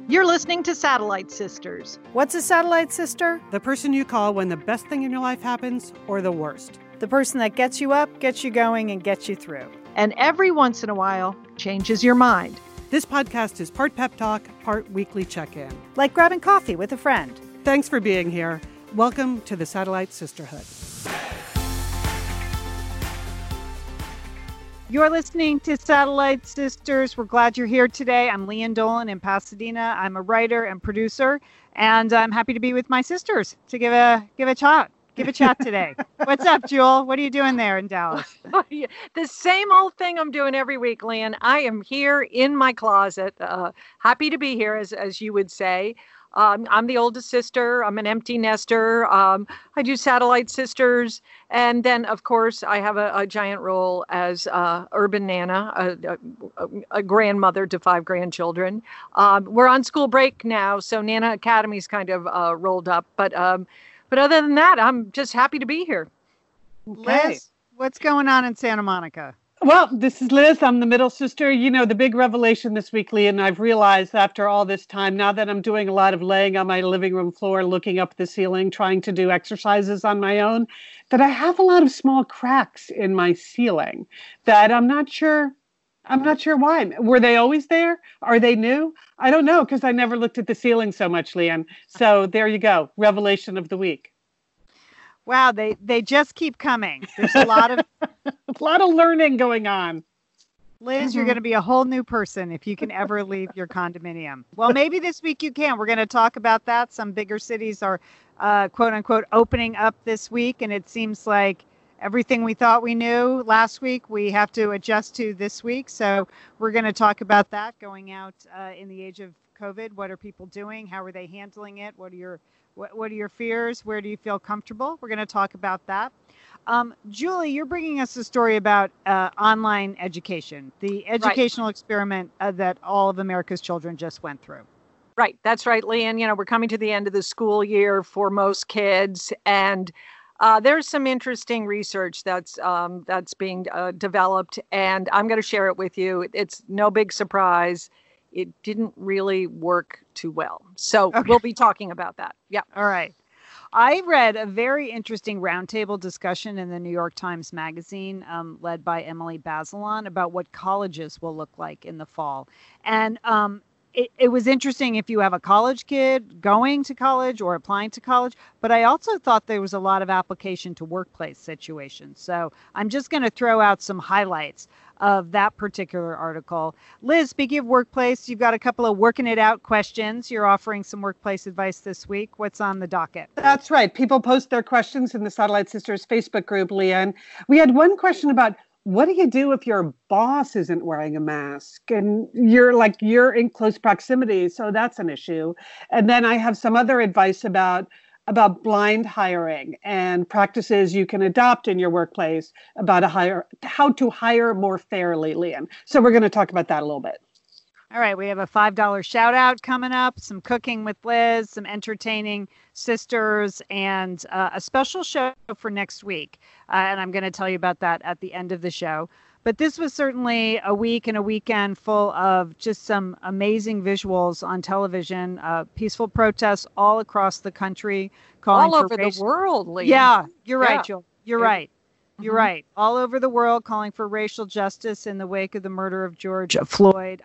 You're listening to Satellite Sisters. What's a satellite sister? The person you call when the best thing in your life happens or the worst. The person that gets you up, gets you going, and gets you through. And every once in a while, changes your mind. This podcast is part pep talk, part weekly check-in. Like grabbing coffee with a friend. Thanks for being here. Welcome to the Satellite Sisterhood. You're listening to Satellite Sisters. We're glad you're here today. I'm Leanne Dolan in Pasadena. I'm a writer and producer, and I'm happy to be with my sisters to give a chat today. What's up, Jewel? What are you doing there in Dallas? The same old thing I'm doing every week, Leanne. I am here in my closet, happy to be here, as you would say. I'm the oldest sister. I'm an empty nester. I do Satellite Sisters. And then, of course, I have a giant role as urban Nana, a grandmother to 5 grandchildren. We're on school break now, so Nana Academy's kind of rolled up. But other than that, I'm just happy to be here. Okay. Liz, what's going on in Santa Monica? Well, this is Liz. I'm the middle sister. You know, the big revelation this week, Lee, and I've realized after all this time, now that I'm doing a lot of laying on my living room floor, looking up the ceiling, trying to do exercises on my own, that I have a lot of small cracks in my ceiling that I'm not sure why. Were they always there? Are they new? I don't know, because I never looked at the ceiling so much, Leanne. So there you go. Revelation of the week. Wow, they just keep coming. There's a lot of learning going on. Liz, you're going to be a whole new person if you can ever leave your condominium. Well, maybe this week you can. We're going to talk about that. Some bigger cities are, quote unquote, opening up this week. And it seems like everything we thought we knew last week, we have to adjust to this week. So we're going to talk about that going out in the age of COVID. What are people doing? How are they handling it? What are your fears? Where do you feel comfortable? We're going to talk about that. Julie, you're bringing us a story about online education, the educational experiment that all of America's children just went through. Right. That's right, Leanne. You know, we're coming to the end of the school year for most kids, and there's some interesting research that's being developed, and I'm going to share it with you. It's no big surprise. It didn't really work too well. So We'll be talking about that. Yeah. All right. I read a very interesting roundtable discussion in the New York Times Magazine, led by Emily Bazelon, about what colleges will look like in the fall. And it was interesting if you have a college kid going to college or applying to college, but I also thought there was a lot of application to workplace situations. So I'm just going to throw out some highlights of that particular article. Liz, speaking of workplace, you've got a couple of working it out questions. You're offering some workplace advice this week. What's on the docket? That's right. People post their questions in the Satellite Sisters Facebook group, Leanne. We had one question about, what do you do if your boss isn't wearing a mask and you're in close proximity? So that's an issue. And then I have some other advice about blind hiring and practices you can adopt in your workplace about how to hire more fairly, Leanne. So we're going to talk about that a little bit. All right, we have a $5 shout out coming up, some cooking with Liz, some entertaining sisters, and a special show for next week. And I'm going to tell you about that at the end of the show. But this was certainly a week and a weekend full of just some amazing visuals on television, peaceful protests all across the country. All over the world, Lee. Yeah, you're right, Jill. You're right. You're right. All over the world calling for racial justice in the wake of the murder of George Floyd.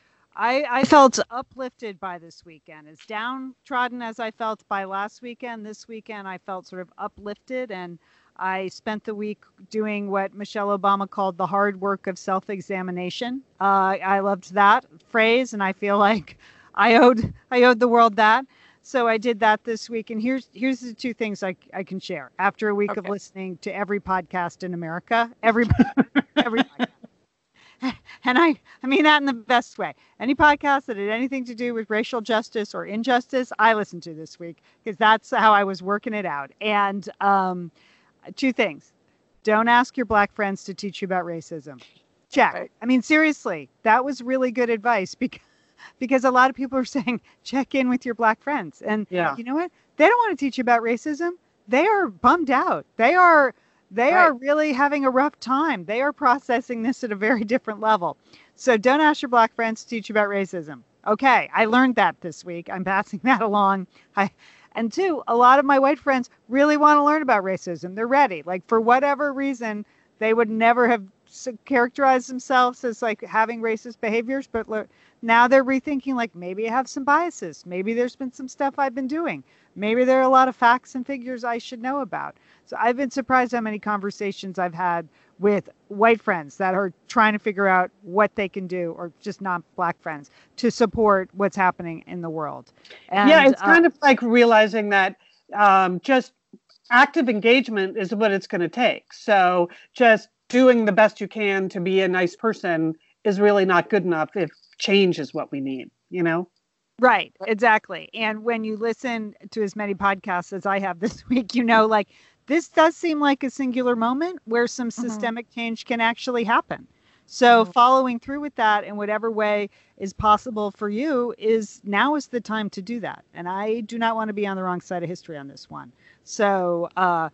I felt uplifted by this weekend. As downtrodden as I felt by last weekend, this weekend I felt sort of uplifted, and I spent the week doing what Michelle Obama called the hard work of self-examination. I loved that phrase, and I feel like I owed the world that. So I did that this week, and here's the two things I can share after a week of listening to every podcast in America, every podcast. And I mean that in the best way. Any podcast that had anything to do with racial justice or injustice, I listened to this week because that's how I was working it out. And two things. Don't ask your black friends to teach you about racism. Check. Right. I mean, seriously, that was really good advice because a lot of people are saying, check in with your black friends. And you know what? They don't want to teach you about racism. They are bummed out. They are really having a rough time. They are processing this at a very different level. So don't ask your black friends to teach you about racism. Okay, I learned that this week. I'm passing that along. And two, a lot of my white friends really want to learn about racism. They're ready. Like, for whatever reason, they would never have characterized themselves as like having racist behaviors, but now they're rethinking, like, maybe I have some biases. Maybe there's been some stuff I've been doing. Maybe there are a lot of facts and figures I should know about. So I've been surprised how many conversations I've had with white friends that are trying to figure out what they can do, or just not Black friends, to support what's happening in the world. And, yeah, it's kind of like realizing that just active engagement is what it's going to take. So just doing the best you can to be a nice person is really not good enough if change is what we need, you know? Right, exactly. And when you listen to as many podcasts as I have this week, you know, like, this does seem like a singular moment where some systemic change can actually happen. So following through with that in whatever way is possible for you now is the time to do that. And I do not want to be on the wrong side of history on this one. So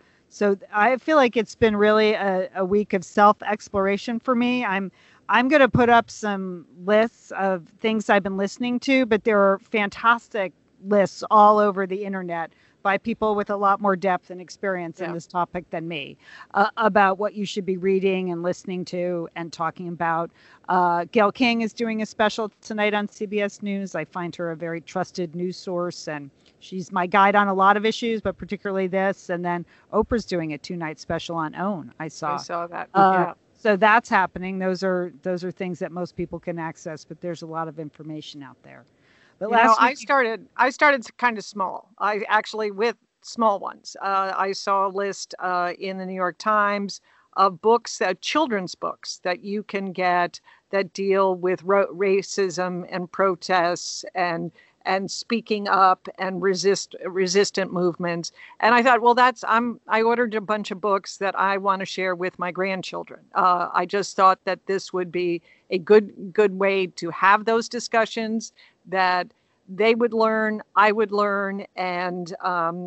I feel like it's been really a week of self-exploration for me. I'm going to put up some lists of things I've been listening to, but there are fantastic lists all over the internet by people with a lot more depth and experience in this topic than me, about what you should be reading and listening to and talking about. Gayle King is doing a special tonight on CBS News. I find her a very trusted news source, and she's my guide on a lot of issues, but particularly this. And then Oprah's doing a 2-night special on OWN. I saw that. So that's happening. Those are things that most people can access, but there's a lot of information out there. But I started kind of small. I actually, with small ones. I saw a list in the New York Times of books, children's books that you can get that deal with racism and protests and speaking up and resistant movements. And I thought, well, I ordered a bunch of books that I want to share with my grandchildren. I just thought that this would be a good way to have those discussions, that they would learn, I would learn, and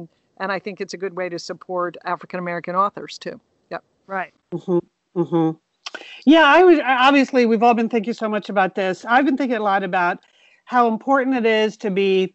I think it's a good way to support African American authors too. Yep. Right. Mm-hmm. Mm-hmm. Yeah, obviously we've all been thinking so much about this. I've been thinking a lot about how important it is to be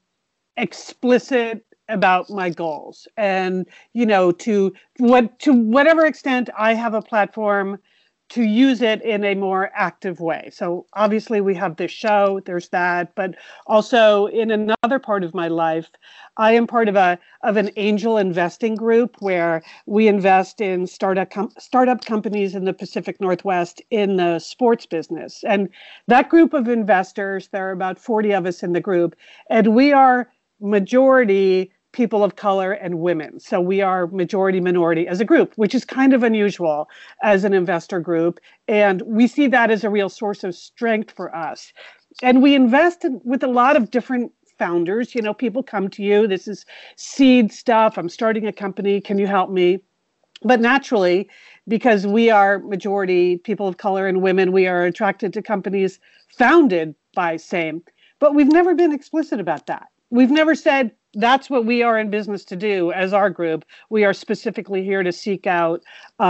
explicit about my goals, and to whatever extent I have a platform, to use it in a more active way. So obviously we have this show, there's that, but also in another part of my life, I am part of an angel investing group where we invest in startup companies in the Pacific Northwest in the sports business. And that group of investors, there are about 40 of us in the group, and we are majority people of color and women. So we are majority minority as a group, which is kind of unusual as an investor group. And we see that as a real source of strength for us. And we invest with a lot of different founders. People come to you, this is seed stuff, I'm starting a company, can you help me? But naturally, because we are majority people of color and women, we are attracted to companies founded by same. But we've never been explicit about that. We've never said, that's what we are in business to do as our group. We are specifically here to seek out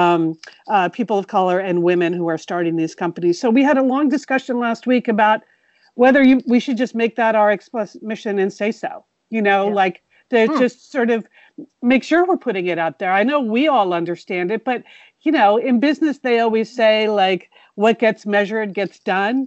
people of color and women who are starting these companies. So we had a long discussion last week about whether we should just make that our explicit mission and say so, like to just sort of make sure we're putting it out there. I know we all understand it, but, in business, they always say, like, what gets measured gets done,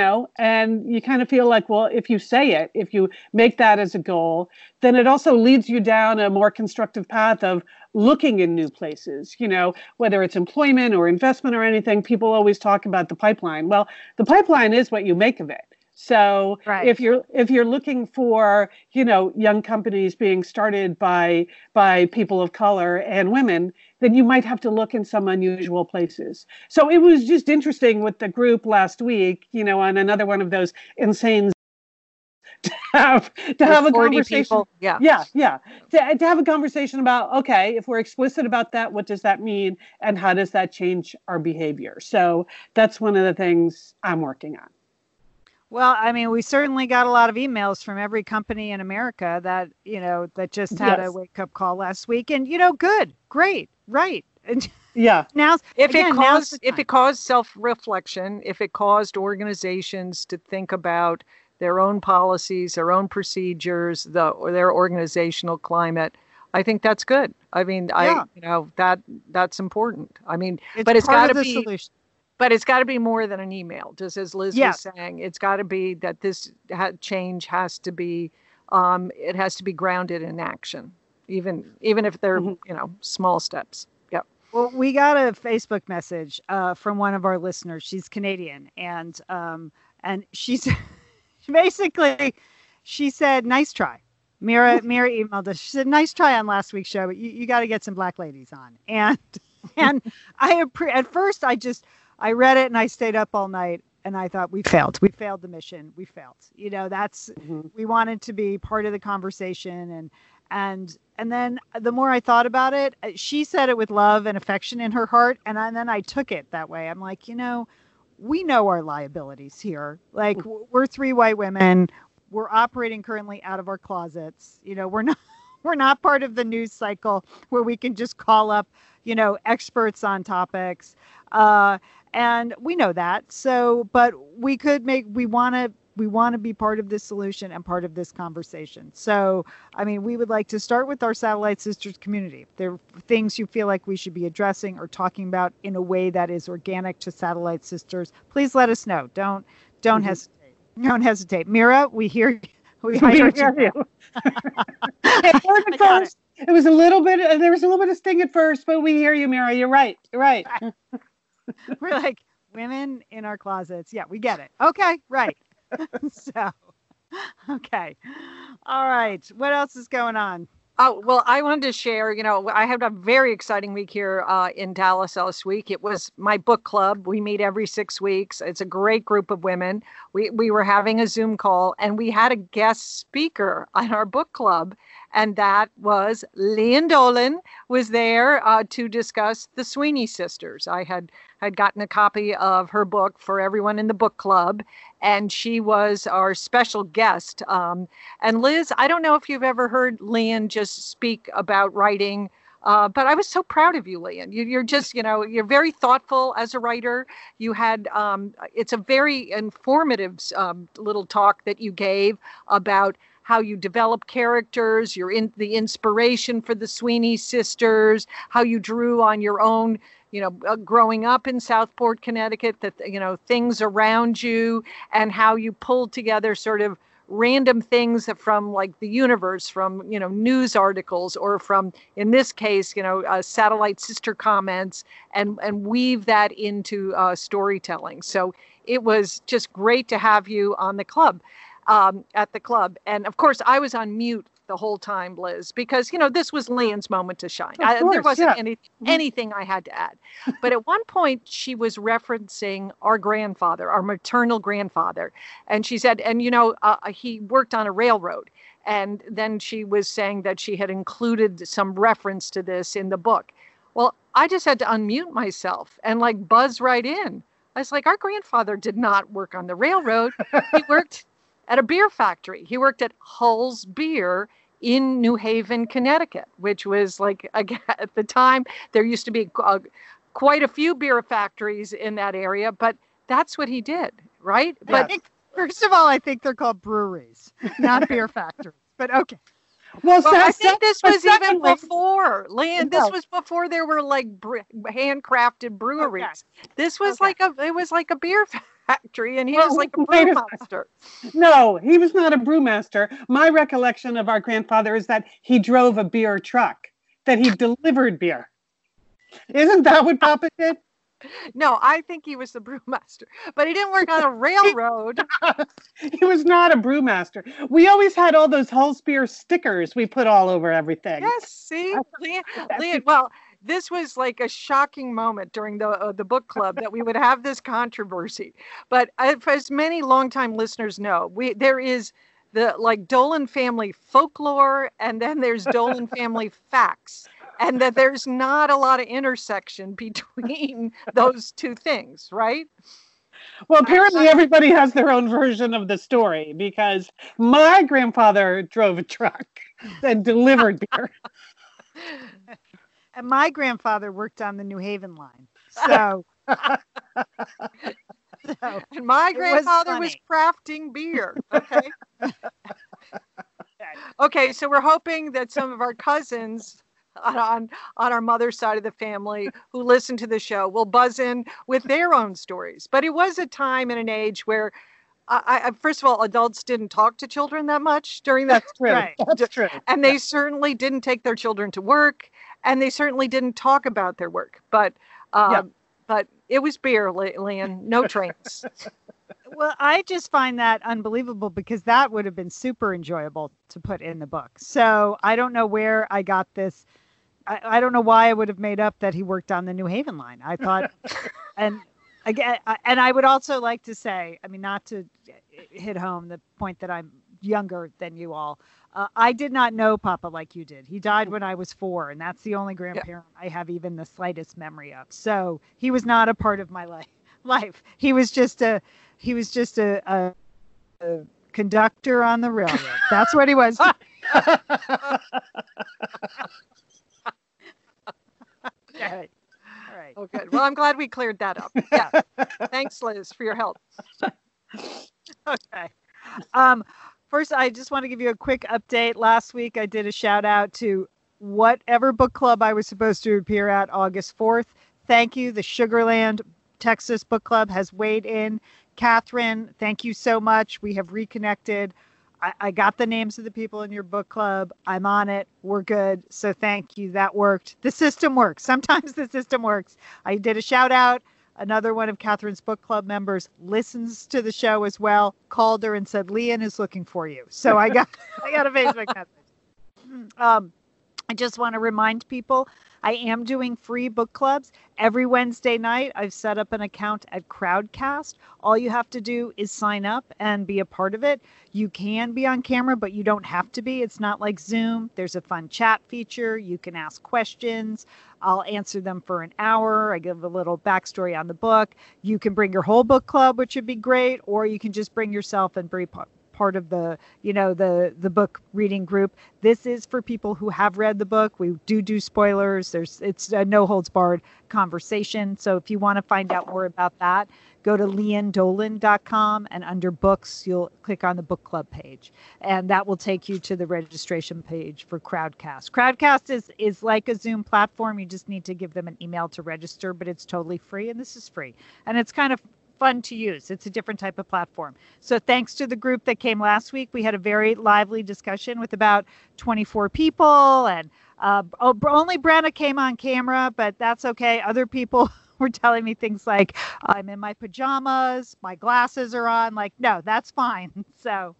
and you kind of feel like, well, if you say it, if you make that as a goal, then it also leads you down a more constructive path of looking in new places, whether it's employment or investment or anything. People always talk about the pipeline. Well, the pipeline is what you make of it. So if you're looking for, young companies being started by people of color and women, then you might have to look in some unusual places. So it was just interesting with the group last week, on another one of those insane to have a conversation. To have a conversation about, okay, if we're explicit about that, what does that mean? And how does that change our behavior? So that's one of the things I'm working on. Well, I mean, we certainly got a lot of emails from every company in America that, that just had a wake-up call last week. And, good, great, right. And now, if it caused self-reflection, if it caused organizations to think about their own policies, their own procedures, or their organizational climate. I think that's good. I mean, that's important. I mean, but it's got to be solution. But it's got to be more than an email. Just as Liz was saying, it's got to be that this change has to be, it has to be grounded in action, even if they're small steps. Yep. Well, we got a Facebook message from one of our listeners. She's Canadian, and she's basically she said, "Nice try." Mira emailed us. She said, "Nice try on last week's show, but you got to get some black ladies on." And at first I read it and I stayed up all night and I thought we failed the mission. We failed. We wanted to be part of the conversation and then the more I thought about it, she said it with love and affection in her heart. And then I took it that way. I'm like, we know our liabilities here. Like we're 3 white women. We're operating currently out of our closets. We're not part of the news cycle where we can just call up, experts on topics. And we know that. So, but we want to be part of this solution and part of this conversation. So, I mean, we would like to start with our Satellite Sisters community. If there are things you feel like we should be addressing or talking about in a way that is organic to Satellite Sisters, please let us know. Don't hesitate. Don't hesitate. Mira, we hear you. We hear you. It was a little bit. There was a little bit of sting at first, but we hear you, Mira. You're right. We're like women in our closets. Yeah, we get it. Okay, right. Okay. All right. What else is going on? Oh, well, I wanted to share, I had a very exciting week here in Dallas last week. It was my book club. We meet every 6 weeks. It's a great group of women. We were having a Zoom call and we had a guest speaker on our book club. And that was Lian Dolan was there to discuss the Sweeney sisters. I had gotten a copy of her book for everyone in the book club, and she was our special guest. And Liz, I don't know if you've ever heard Lian just speak about writing, but I was so proud of you, Lian. You're just, you're very thoughtful as a writer. You had, it's a very informative little talk that you gave about how you develop characters, the inspiration for the Sweeney sisters, how you drew on your own, growing up in Southport, Connecticut, that, things around you, and how you pulled together sort of random things from like the universe, from, news articles, or from, in this case, satellite sister comments, and weave that into storytelling. So it was just great to have you on the club. At the club. And of course, I was on mute the whole time, Liz, because, this was Lian's moment to shine. There wasn't anything I had to add. But at one point, she was referencing our grandfather, our maternal grandfather. And she said, he worked on a railroad. And then she was saying that she had included some reference to this in the book. Well, I just had to unmute myself and buzz right in. I was like, our grandfather did not work on the railroad. He worked at a beer factory. He worked at Hull's Beer in New Haven, Connecticut, which was at the time, there used to be quite a few beer factories in that area, but that's what he did, right? Yeah. But first of all, I think they're called breweries, not beer factories, but okay. Well, I think this was even before, Lian. This was before there were handcrafted breweries. Okay. This was it was like a beer factory, and he was like a brewmaster. No, he was not a brewmaster. My recollection of our grandfather is that he drove a beer truck, that he delivered beer. Isn't that what Papa did? No, I think he was the brewmaster, but he didn't work on a railroad. He was not a brewmaster. We always had all those Hull's Beer stickers we put all over everything. Yes, see, Lian, well, this was like a shocking moment during the book club that we would have this controversy. But as many longtime listeners know, there is the Dolan family folklore, and then there's Dolan family facts. And that there's not a lot of intersection between those two things, right? Well, apparently everybody has their own version of the story, because my grandfather drove a truck and delivered beer. And my grandfather worked on the New Haven line. So So And my it was grandfather was funny. crafting beer. Okay. Okay, so we're hoping that some of our cousins on our mother's side of the family who listen to the show will buzz in with their own stories. But it was a time and an age where, first of all, adults didn't talk to children that much during that, That's true. Right. That's true. and they certainly didn't take their children to work, and they certainly didn't talk about their work. But Yeah. but it was beer, Leanne, no trains. Well, I just find that unbelievable because that would have been super enjoyable to put in the book. So I don't know where I got this. I don't know why I would have made up that he worked on the New Haven line. I thought, and again, and I would also like to say, I mean, not to hit home the point that I'm younger than you all. I did not know Papa like you did. He died when I was 4, and that's the only grandparent I have even the slightest memory of. So he was not a part of my life. He was just a conductor on the railroad. That's what he was. All right. All right. Oh, good. Well, I'm glad we cleared that up. Yeah. Thanks, Liz, for your help. Okay. First, I just want to give you a quick update. Last week, I did a shout out to whatever book club I was supposed to appear at August 4th. Thank you. The Sugarland Texas Book Club has weighed in. Catherine, thank you so much. We have reconnected. I got the names of the people in your book club. I'm on it. We're good. So thank you. That worked. The system works. Sometimes the system works. I did a shout out. Another one of Catherine's book club members listens to the show as well, called her and said, Leanne is looking for you. So I got a Facebook message. I just want to remind people, I am doing free book clubs every Wednesday night. I've set up an account at Crowdcast. All you have to do is sign up and be a part of it. You can be on camera, but you don't have to be. It's not like Zoom. There's a fun chat feature. You can ask questions. I'll answer them for an hour. I give a little backstory on the book. You can bring your whole book club, which would be great, or you can just bring yourself and bring part of the, the book reading group. This is for people who have read the book. We do spoilers. It's a no holds barred conversation. So if you want to find out more about that, go to leandolan.com, and under books, you'll click on the book club page, and that will take you to the registration page for Crowdcast. Crowdcast is like a Zoom platform. You just need to give them an email to register, but it's totally free, and this is free. And it's kind of fun to use. It's a different type of platform. So thanks to the group that came last week, we had a very lively discussion with about 24 people, and only Brenna came on camera, but that's okay. Other people were telling me things like, I'm in my pajamas, my glasses are on. Like, no, that's fine. So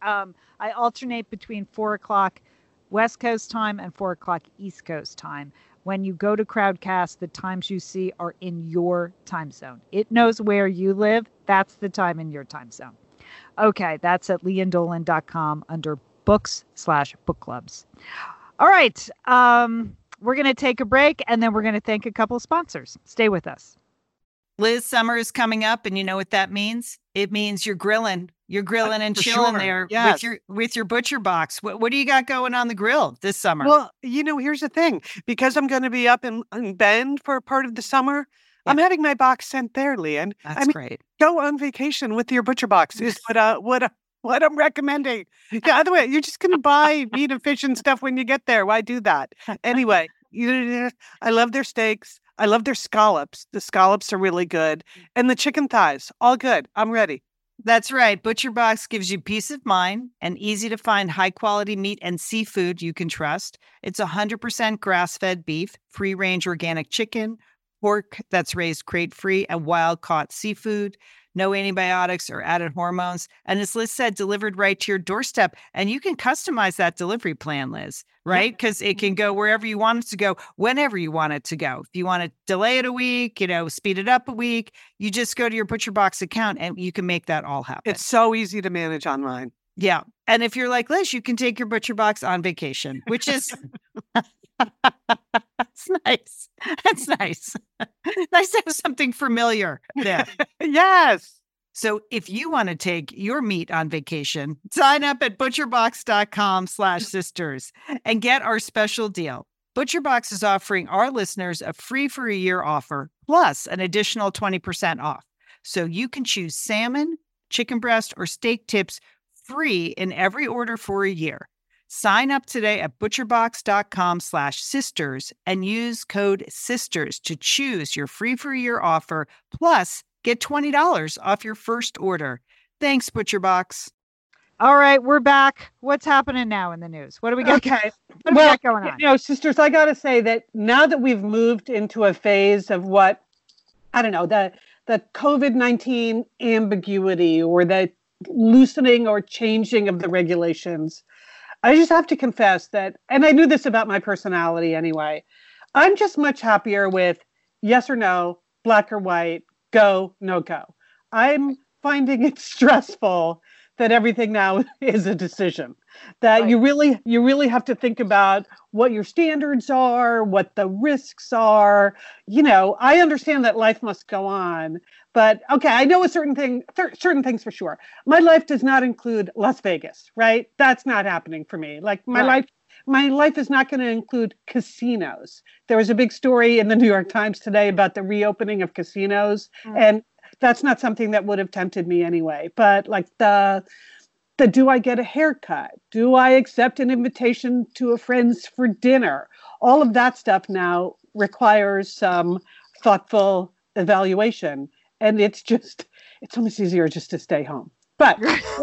I alternate between 4 o'clock West Coast time and 4 o'clock East Coast time. When you go to Crowdcast, the times you see are in your time zone. It knows where you live. That's the time in your time zone. Okay, that's at leandolan.com under books/book clubs. All right, we're going to take a break, and then we're going to thank a couple of sponsors. Stay with us. Liz, summer is coming up, and you know what that means? It means you're grilling. You're grilling and chilling there with your butcher box. What do you got going on the grill this summer? Well, here's the thing. Because I'm going to be up in Bend for part of the summer, I'm having my box sent there, Leanne. That's great. Go on vacation with your butcher box is what I'm recommending. Yeah, other way, you're just going to buy meat and fish and stuff when you get there. Why do that? Anyway, I love their steaks. I love their scallops. The scallops are really good. And the chicken thighs, all good. I'm ready. That's right. Butcher Box gives you peace of mind and easy to find high quality meat and seafood you can trust. It's 100% grass-fed beef, free-range organic chicken, pork that's raised crate-free, and wild-caught seafood. No antibiotics or added hormones. And as Liz said, delivered right to your doorstep. And you can customize that delivery plan, Liz, right? Because it can go wherever you want it to go, whenever you want it to go. If you want to delay it a week, speed it up a week, you just go to your Butcher Box account and you can make that all happen. It's so easy to manage online. Yeah. And if you're like Liz, you can take your Butcher Box on vacation, which is... That's nice. That's nice. Nice to have something familiar there. Yes. So if you want to take your meat on vacation, sign up at butcherbox.com/sisters and get our special deal. ButcherBox is offering our listeners a free for a year offer, plus an additional 20% off. so you can choose salmon, chicken breast, or steak tips free in every order for a year. Sign up today at butcherbox.com/sisters and use code SISTERS to choose your free for a year offer. Plus, get $20 off your first order. Thanks, ButcherBox. All right, we're back. What's happening now in the news? What do we got? Okay. What do we got going on? Sisters, I got to say that now that we've moved into a phase of what, I don't know, the COVID-19 ambiguity or the loosening or changing of the regulations, I just have to confess that, and I knew this about my personality anyway, I'm just much happier with yes or no, black or white, go, no go. I'm finding it stressful that everything now is a decision, that you really have to think about what your standards are, what the risks are. I understand that life must go on, but okay, I know certain things for sure. My life does not include Las Vegas, right? That's not happening for me. Like my life is not going to include casinos. There was a big story in the New York Times today about the reopening of casinos, and that's not something that would have tempted me anyway. But like the do I get a haircut? Do I accept an invitation to a friend's for dinner? All of that stuff now requires some thoughtful evaluation. And it's almost easier just to stay home. But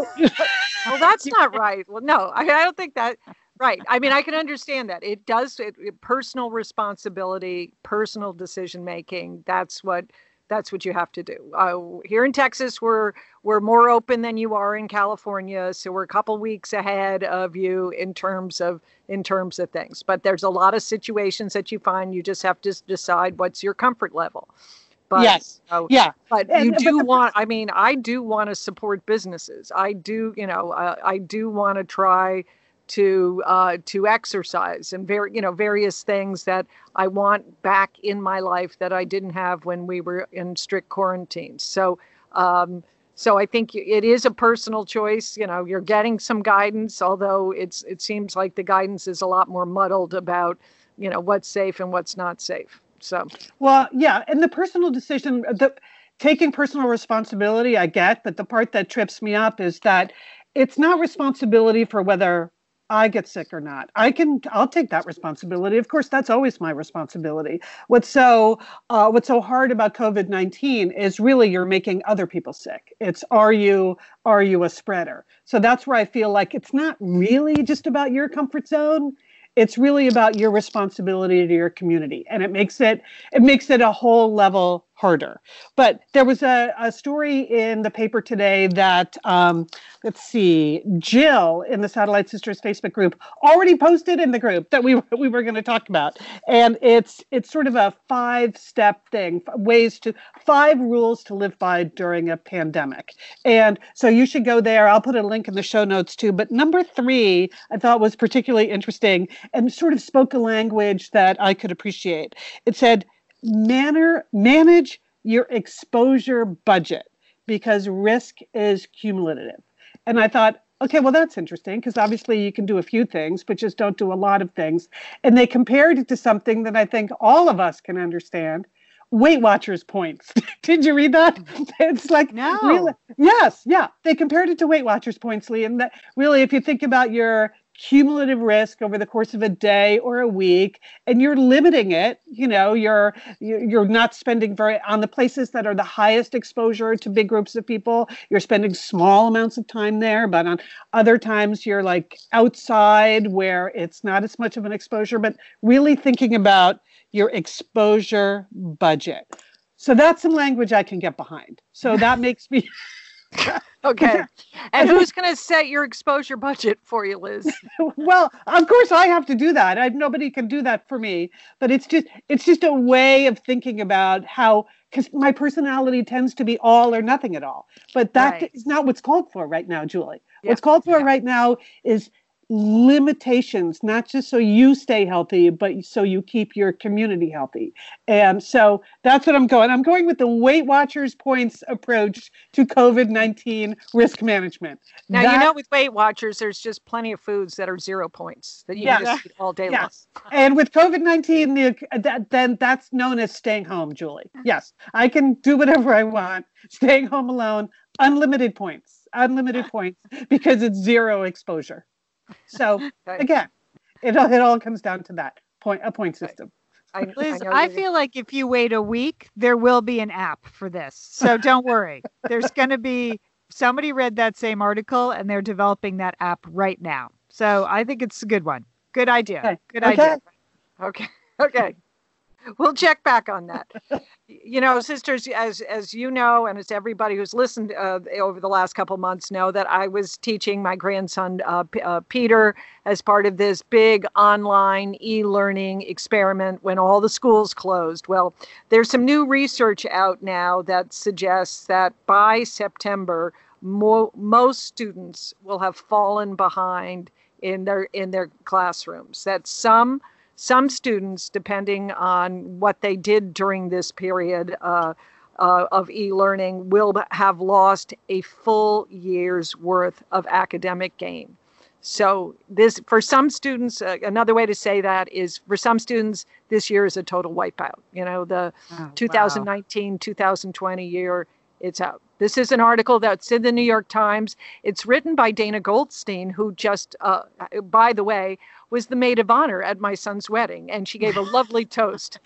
well, that's not right. Well, no, I don't think that. Right. I mean, I can understand that. It does personal responsibility, personal decision making. That's what you have to do. Here in Texas, we're more open than you are in California, so we're a couple weeks ahead of you in terms of things. But there's a lot of situations that you find you just have to decide what's your comfort level. But, yes. Yeah. But I do want to support businesses. I do want to try to exercise and various things that I want back in my life that I didn't have when we were in strict quarantine. So I think it is a personal choice. You're getting some guidance, although it seems like the guidance is a lot more muddled about, what's safe and what's not safe. So, well, yeah. And the personal decision, taking personal responsibility, I get, but the part that trips me up is that it's not responsibility for whether I get sick or not. I'll take that responsibility. Of course, that's always my responsibility. What's so hard about COVID-19 is really you're making other people sick. It's are you a spreader? So that's where I feel like it's not really just about your comfort zone. It's really about your responsibility to your community, and it makes it a whole level harder. But there was a story in the paper today that, let's see, Jill in the Satellite Sisters Facebook group already posted in the group that we were going to talk about. And it's sort of a 5-step thing, 5 rules to live by during a pandemic. And so you should go there. I'll put a link in the show notes too. But number 3, I thought was particularly interesting and sort of spoke a language that I could appreciate. It said, manage your exposure budget because risk is cumulative. And I thought, okay, well, that's interesting because obviously you can do a few things, but just don't do a lot of things. And they compared it to something that I think all of us can understand. Weight Watchers points. Did you read that? It's like, no. Really, yes, yeah. They compared it to Weight Watchers points, Lee. And that really, if you think about your cumulative risk over the course of a day or a week, and you're limiting it, you're not spending on the places that are the highest exposure to big groups of people, you're spending small amounts of time there, but on other times you're like outside where it's not as much of an exposure, but really thinking about your exposure budget. So that's some language I can get behind. So that makes me... Okay. And who's going to set your exposure budget for you, Liz? Well, of course I have to do that. Nobody can do that for me. But it's just a way of thinking about how, because my personality tends to be all or nothing at all. But that is not what's called for right now, Julie. Yeah. What's called for right now is limitations, not just so you stay healthy, but so you keep your community healthy. And so that's what I'm going. I'm going with the Weight Watchers points approach to COVID-19 risk management. Now, with Weight Watchers, there's just plenty of foods that are 0 points that you can just eat all day long. And with COVID-19, then that's known as staying home, Julie. Yes, I can do whatever I want, staying home alone, unlimited points because it's 0 exposure. So again, it all comes down to that a point system. Liz, I feel like if you wait a week, there will be an app for this. So don't worry. There's going to be, somebody read that same article and they're developing that app right now. So I think it's a good one. Good idea. Okay. Good idea. Okay. We'll check back on that. Sisters, as you know, and as everybody who's listened over the last couple months know, that I was teaching my grandson, Peter, as part of this big online e-learning experiment when all the schools closed. Well, there's some new research out now that suggests that by September, most students will have fallen behind in their classrooms. That some students, depending on what they did during this period of e-learning, will have lost a full year's worth of academic gain. So this, for some students, another way to say that is, for some students, this year is a total wipeout. The 2019, 2020 year, it's out. This is an article that's in the New York Times. It's written by Dana Goldstein, who just, by the way, was the maid of honor at my son's wedding. And she gave a lovely toast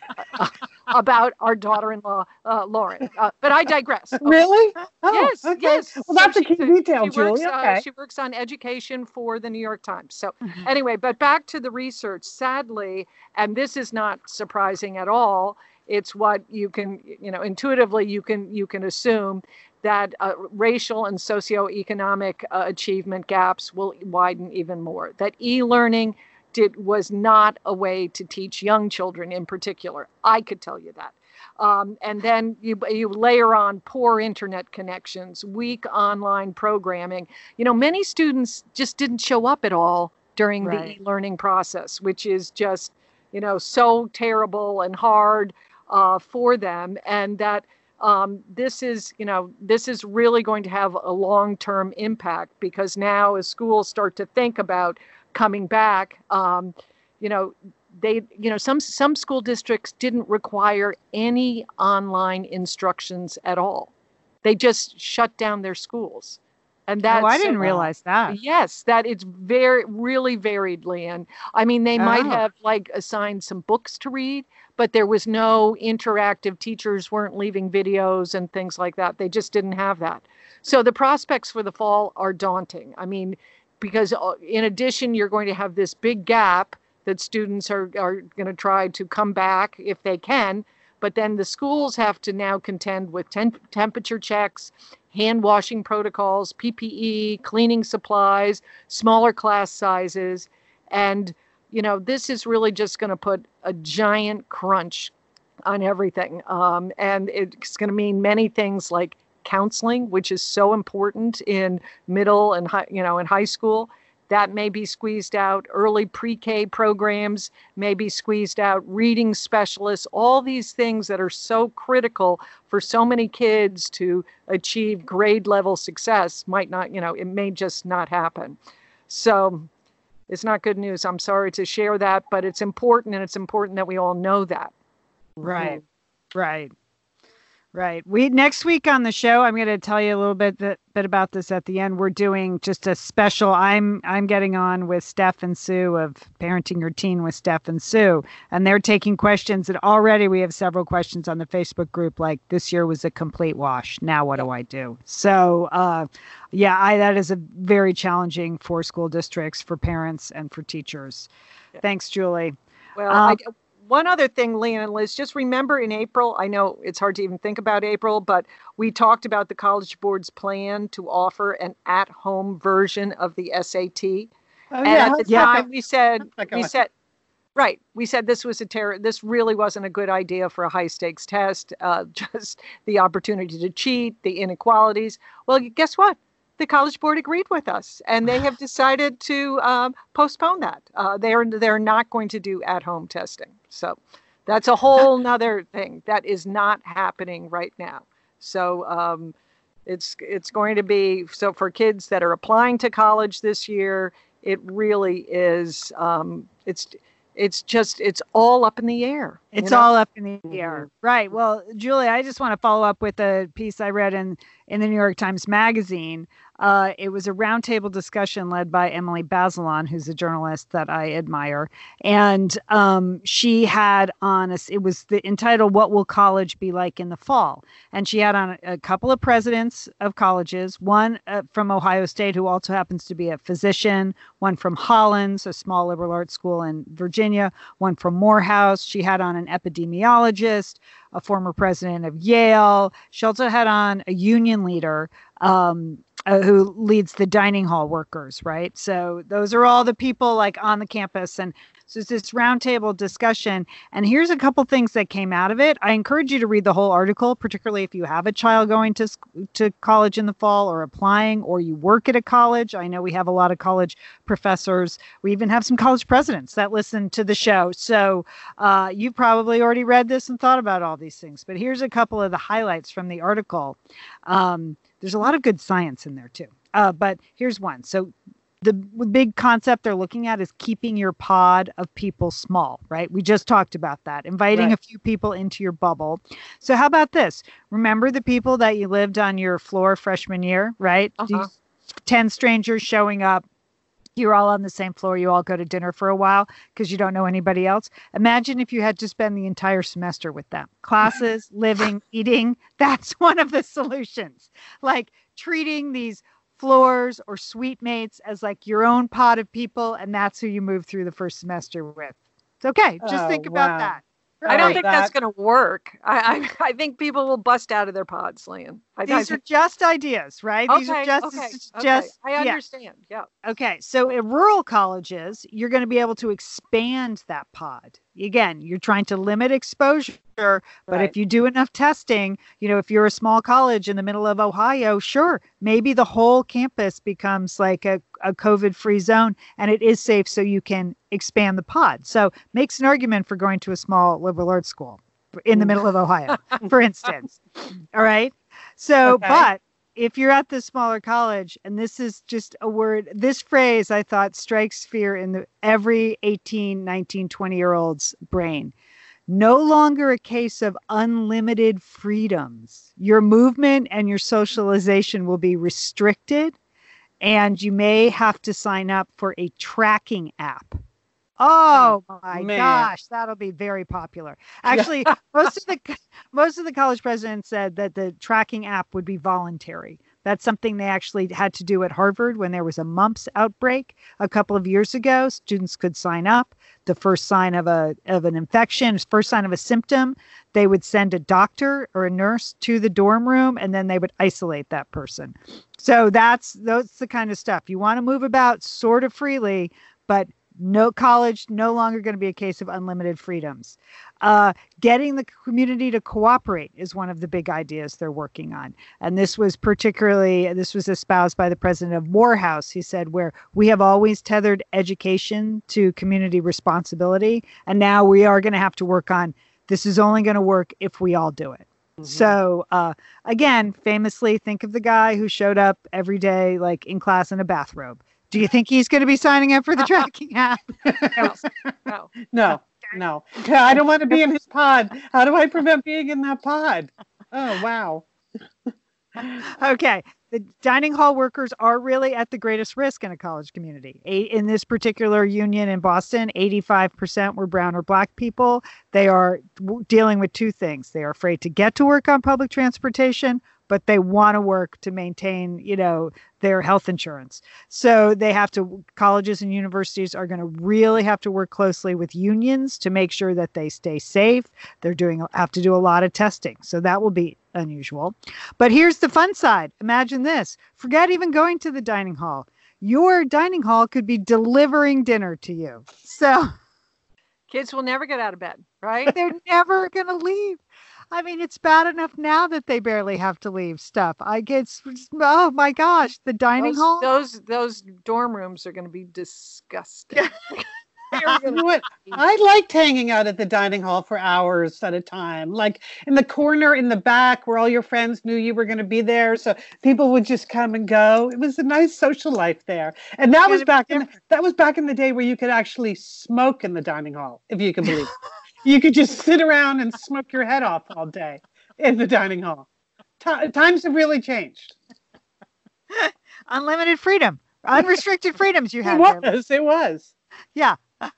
about our daughter-in-law, Lauren. But I digress. Okay. Really? Oh, yes, okay. yes. Well, that's a key detail, Julie. She works on education for the New York Times. So anyway, but back to the research. Sadly, and this is not surprising at all, it's what you can, intuitively you can assume that racial and socioeconomic achievement gaps will widen even more. That e-learning was not a way to teach young children in particular. I could tell you that. And then you layer on poor internet connections, weak online programming. Many students just didn't show up at all during the e-learning process, which is just, so terrible and hard for them. And that this is really going to have a long-term impact, because now as schools start to think about coming back, some school districts didn't require any online instructions at all. They just shut down their schools. And that's, I didn't realize that. Yes, that it's really varied, Leanne. I mean, they might have assigned some books to read, but there was no interactive, teachers weren't leaving videos and things like that. They just didn't have that. So the prospects for the fall are daunting. I mean, because in addition, you're going to have this big gap that students are going to try to come back if they can. But then the schools have to now contend with temperature checks, hand washing protocols, PPE, cleaning supplies, smaller class sizes. And, this is really just going to put a giant crunch on everything. And it's going to mean many things like counseling, which is so important in middle and high school. That may be squeezed out. Early pre-K programs may be squeezed out. Reading specialists, all these things that are so critical for so many kids to achieve grade level success might not, it may just not happen. So it's not good news. I'm sorry to share that, but it's important, and it's important that we all know that. Right. Next week on the show, I'm going to tell you a little bit about this at the end. We're doing just a special. I'm getting on with Steph and Sue of Parenting Your Teen with Steph and Sue, and they're taking questions. And already we have several questions on the Facebook group, like, this year was a complete wash. Now what do I do? So, that is a very challenging for school districts, for parents, and for teachers. Yeah. Thanks, Julie. Well, one other thing, Leanne and Liz, just remember in April, I know it's hard to even think about April, but we talked about the College Board's plan to offer an at-home version of the SAT. At the time we said this was this really wasn't a good idea for a high stakes test, just the opportunity to cheat, the inequalities. Well, guess what? the College Board agreed with us, and they have decided to postpone that. They're not going to do at-home testing. So that's a whole nother thing that is not happening right now. So it's going to be, so for kids that are applying to college this year, it really is, it's all up in the air. It's all up in the air. Right. Well, Julie, I just want to follow up with a piece I read in the New York Times Magazine. It was a roundtable discussion led by Emily Bazelon, who's a journalist that I admire. And she had on it was entitled, "What Will College Be Like in the Fall?" And she had on a couple of presidents of colleges, one from Ohio State, who also happens to be a physician, one from Hollins, a small liberal arts school in Virginia, one from Morehouse. She had on an epidemiologist, a former president of Yale. She also had on a union leader who leads the dining hall workers, right? So those are all the people like on the campus. And so it's this roundtable discussion. And here's a couple things that came out of it. I encourage you to read the whole article, particularly if you have a child going to college in the fall or applying, or you work at a college. I know we have a lot of college professors. We even have some college presidents that listen to the show. So you've probably already read this and thought about all these things. But here's a couple of the highlights from the article. There's a lot of good science in there too. But here's one. So the big concept they're looking at is keeping your pod of people small, right? We just talked about that, inviting a few people into your bubble. So how about this? Remember the people that you lived on your floor freshman year, right? These 10 strangers showing up. You're all on the same floor. You all go to dinner for a while because you don't know anybody else. Imagine if you had to spend the entire semester with them. Classes, living, eating. That's one of the solutions. Like treating these floors or suite mates as like your own pod of people. And that's who you move through the first semester with. It's okay. Just think about that. I don't think that's going to work. I think people will bust out of their pods, Lian. These are just ideas, right? Okay, These are just, I understand. Yeah. Okay. So at rural colleges, you're going to be able to expand that pod. Again, you're trying to limit exposure, but if you do enough testing, if you're a small college in the middle of Ohio, sure, maybe the whole campus becomes like a COVID-free zone and it is safe so you can expand the pod. So makes an argument for going to a small liberal arts school in the middle of Ohio, for instance. All right. So, but if you're at the smaller college, and this is just a word, this phrase I thought strikes fear in every 18, 19, 20-year-old's brain. No longer a case of unlimited freedoms. Your movement and your socialization will be restricted, and you may have to sign up for a tracking app. Oh my gosh, that'll be very popular. Actually, most of the college presidents said that the tracking app would be voluntary. That's something they actually had to do at Harvard when there was a mumps outbreak a couple of years ago. Students could sign up. The first sign of an infection, first sign of a symptom, they would send a doctor or a nurse to the dorm room, and then they would isolate that person. So that's the kind of stuff. You want to move about sort of freely, but no college, no longer going to be a case of unlimited freedoms. Getting the community to cooperate is one of the big ideas they're working on. And this was espoused by the president of Morehouse. He said, where we have always tethered education to community responsibility. And now we are going to have to work on, this is only going to work if we all do it. Mm-hmm. So again, famously, think of the guy who showed up every day, like in class in a bathrobe. Do you think he's going to be signing up for the tracking app? No. I don't want to be in his pod. How do I prevent being in that pod? Oh, wow. Okay. The dining hall workers are really at the greatest risk in a college community. In this particular union in Boston, 85% were brown or black people. They are dealing with two things. They are afraid to get to work on public transportation, but they want to work to maintain, their health insurance. So colleges and universities are going to really have to work closely with unions to make sure that they stay safe. Have to do a lot of testing. So that will be unusual. But here's the fun side. Imagine this. Forget even going to the dining hall. Your dining hall could be delivering dinner to you. So kids will never get out of bed, right? They're never going to leave. I mean, it's bad enough now that they barely have to leave stuff. Oh my gosh, the dining hall. Those dorm rooms are going to be disgusting. You know what? I liked hanging out at the dining hall for hours at a time, like in the corner in the back where all your friends knew you were going to be there. So people would just come and go. It was a nice social life there. And that was back in the day where you could actually smoke in the dining hall, if you can believe it. You could just sit around and smoke your head off all day in the dining hall. Times have really changed. Unlimited freedom, unrestricted freedoms you had. It was. Yeah.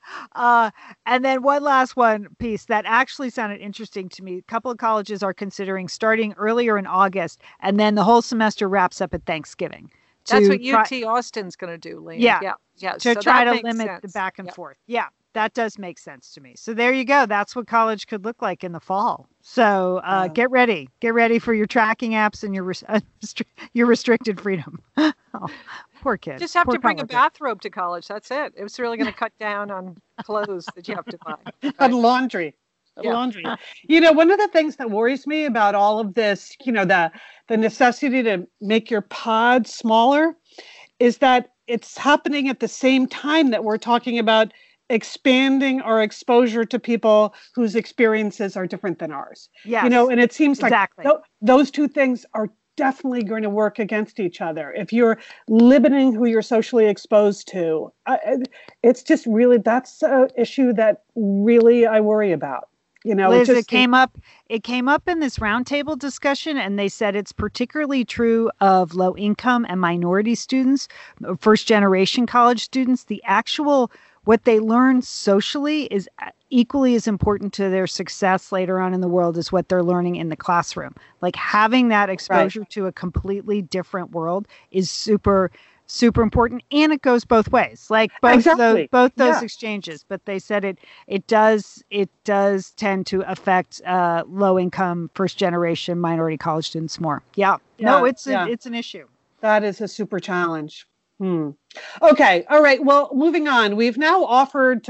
And then one last piece that actually sounded interesting to me. A couple of colleges are considering starting earlier in August, and then the whole semester wraps up at Thanksgiving. That's what UT Austin's going to do, Leah. Yeah. To try to limit the back and forth. Yeah, that does make sense to me. So there you go. That's what college could look like in the fall. So get ready. Get ready for your tracking apps and your restricted freedom. Oh, poor kid. Just have to bring a bathrobe to college. That's it. It's really going to cut down on clothes that you have to buy. Right? On laundry. Laundry. One of the things that worries me about all of this, the necessity to make your pod smaller, is that it's happening at the same time that we're talking about expanding our exposure to people whose experiences are different than ours. Yes. And it seems exactly. like those two things are definitely going to work against each other. If you're limiting who you're socially exposed to, it's just really, that's an issue that really I worry about. Liz, it came up in this roundtable discussion, and they said it's particularly true of low income and minority students, first generation college students. The actual what they learn socially is equally as important to their success later on in the world as what they're learning in the classroom. Like having that exposure to a completely different world is super, super important. And it goes both ways, like both those exchanges. But they said it does tend to affect low income, first generation minority college students more. Yeah. No, it's an issue. That is a super challenge. Okay. All right. Well, moving on. I've offered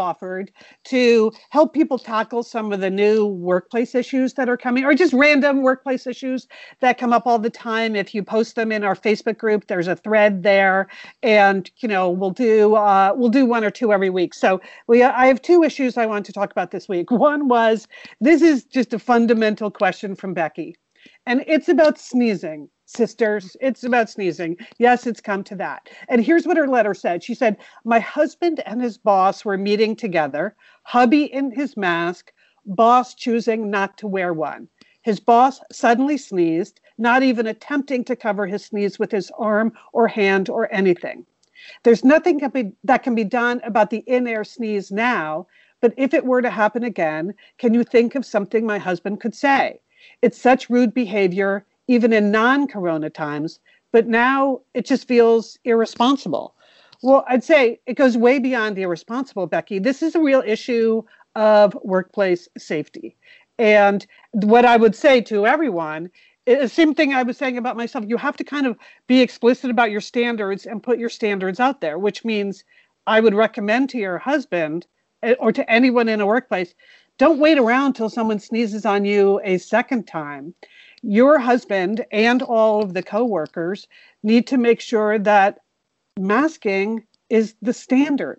to help people tackle some of the new workplace issues that are coming, or just random workplace issues that come up all the time. If you post them in our Facebook group, there's a thread there, and we'll do one or two every week. So I have two issues I want to talk about this week. One was, this is just a fundamental question from Becky, and it's about sneezing. Sisters, it's about sneezing. Yes, it's come to that. And here's what her letter said. She said, my husband and his boss were meeting together, hubby in his mask, boss choosing not to wear one. His boss suddenly sneezed, not even attempting to cover his sneeze with his arm or hand or anything. There's nothing that can be done about the in-air sneeze now, but if it were to happen again, can you think of something my husband could say? It's such rude behavior, even in non-corona times, but now it just feels irresponsible. Well, I'd say it goes way beyond irresponsible, Becky. This is a real issue of workplace safety. And what I would say to everyone is the same thing I was saying about myself. You have to kind of be explicit about your standards and put your standards out there, which means I would recommend to your husband or to anyone in a workplace, don't wait around till someone sneezes on you a second time. Your husband and all of the coworkers need to make sure that masking is the standard.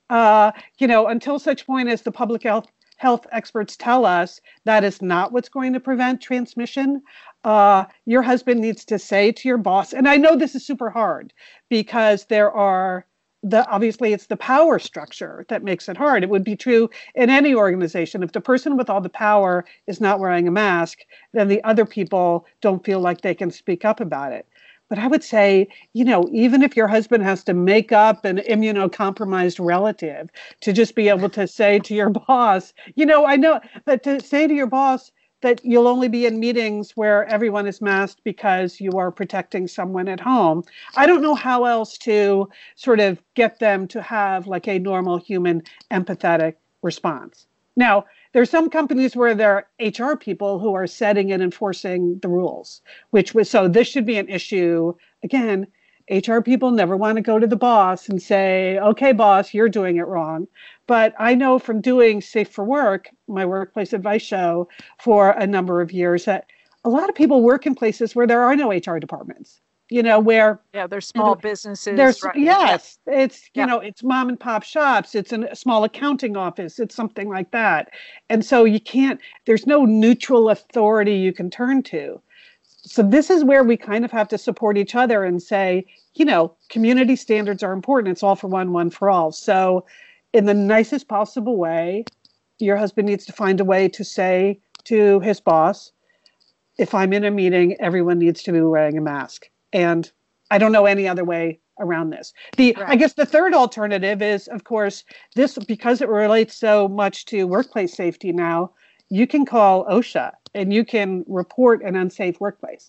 Until such point as the public health experts tell us that is not what's going to prevent transmission, your husband needs to say to your boss, and I know this is super hard because obviously it's the power structure that makes it hard. It would be true in any organization. If the person with all the power is not wearing a mask, then the other people don't feel like they can speak up about it. But I would say, even if your husband has to make up an immunocompromised relative to just be able to say to your boss, I know, but to say to your boss that you'll only be in meetings where everyone is masked because you are protecting someone at home. I don't know how else to sort of get them to have like a normal human empathetic response. Now, there's some companies where there are HR people who are setting and enforcing the rules, so this should be an issue. Again, HR people never want to go to the boss and say, okay, boss, you're doing it wrong. But I know from doing Safe for Work, my workplace advice show, for a number of years, that a lot of people work in places where there are no HR departments, where there's small businesses. there's, right. yes, it's, Yeah. it's mom and pop shops, it's a small accounting office, it's something like that. And so there's no neutral authority you can turn to. So this is where we kind of have to support each other and say, community standards are important. It's all for one for all. So in the nicest possible way, your husband needs to find a way to say to his boss, if I'm in a meeting, everyone needs to be wearing a mask. And I don't know any other way around this. I guess the third alternative is, of course, this, because it relates so much to workplace safety now, you can call OSHA and you can report an unsafe workplace.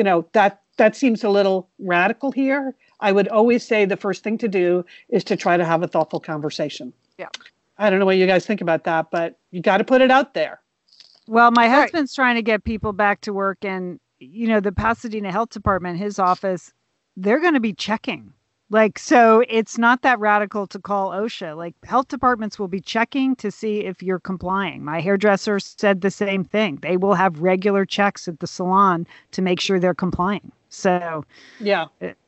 That seems a little radical here. I would always say the first thing to do is to try to have a thoughtful conversation. Yeah. I don't know what you guys think about that, but you got to put it out there. Well, my husband's trying to get people back to work, and the Pasadena Health Department, his office, they're going to be checking. So it's not that radical to call OSHA. Health departments will be checking to see if you're complying. My hairdresser said the same thing. They will have regular checks at the salon to make sure they're complying. So yeah,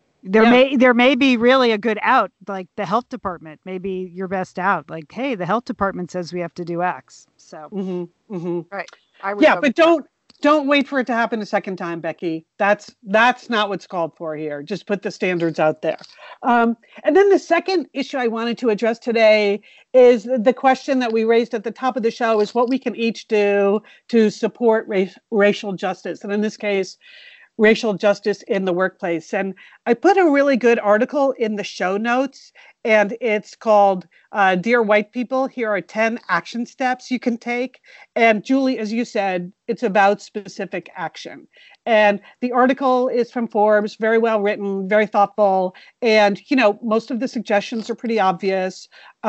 there may be really a good out, like the health department, maybe your best out. Hey, the health department says we have to do X. So right, but don't wait for it to happen a second time, Becky. That's not what's called for here. Just put the standards out there. And then the second issue I wanted to address today is the question that we raised at the top of the show is what we can each do to support racial justice. And in this case, racial justice in the workplace. And I put a really good article in the show notes, and it's called Dear White People, Here Are 10 Action Steps You Can Take. And Julie, as you said, it's about specific action. And the article is from Forbes, very well written, very thoughtful. And, most of the suggestions are pretty obvious,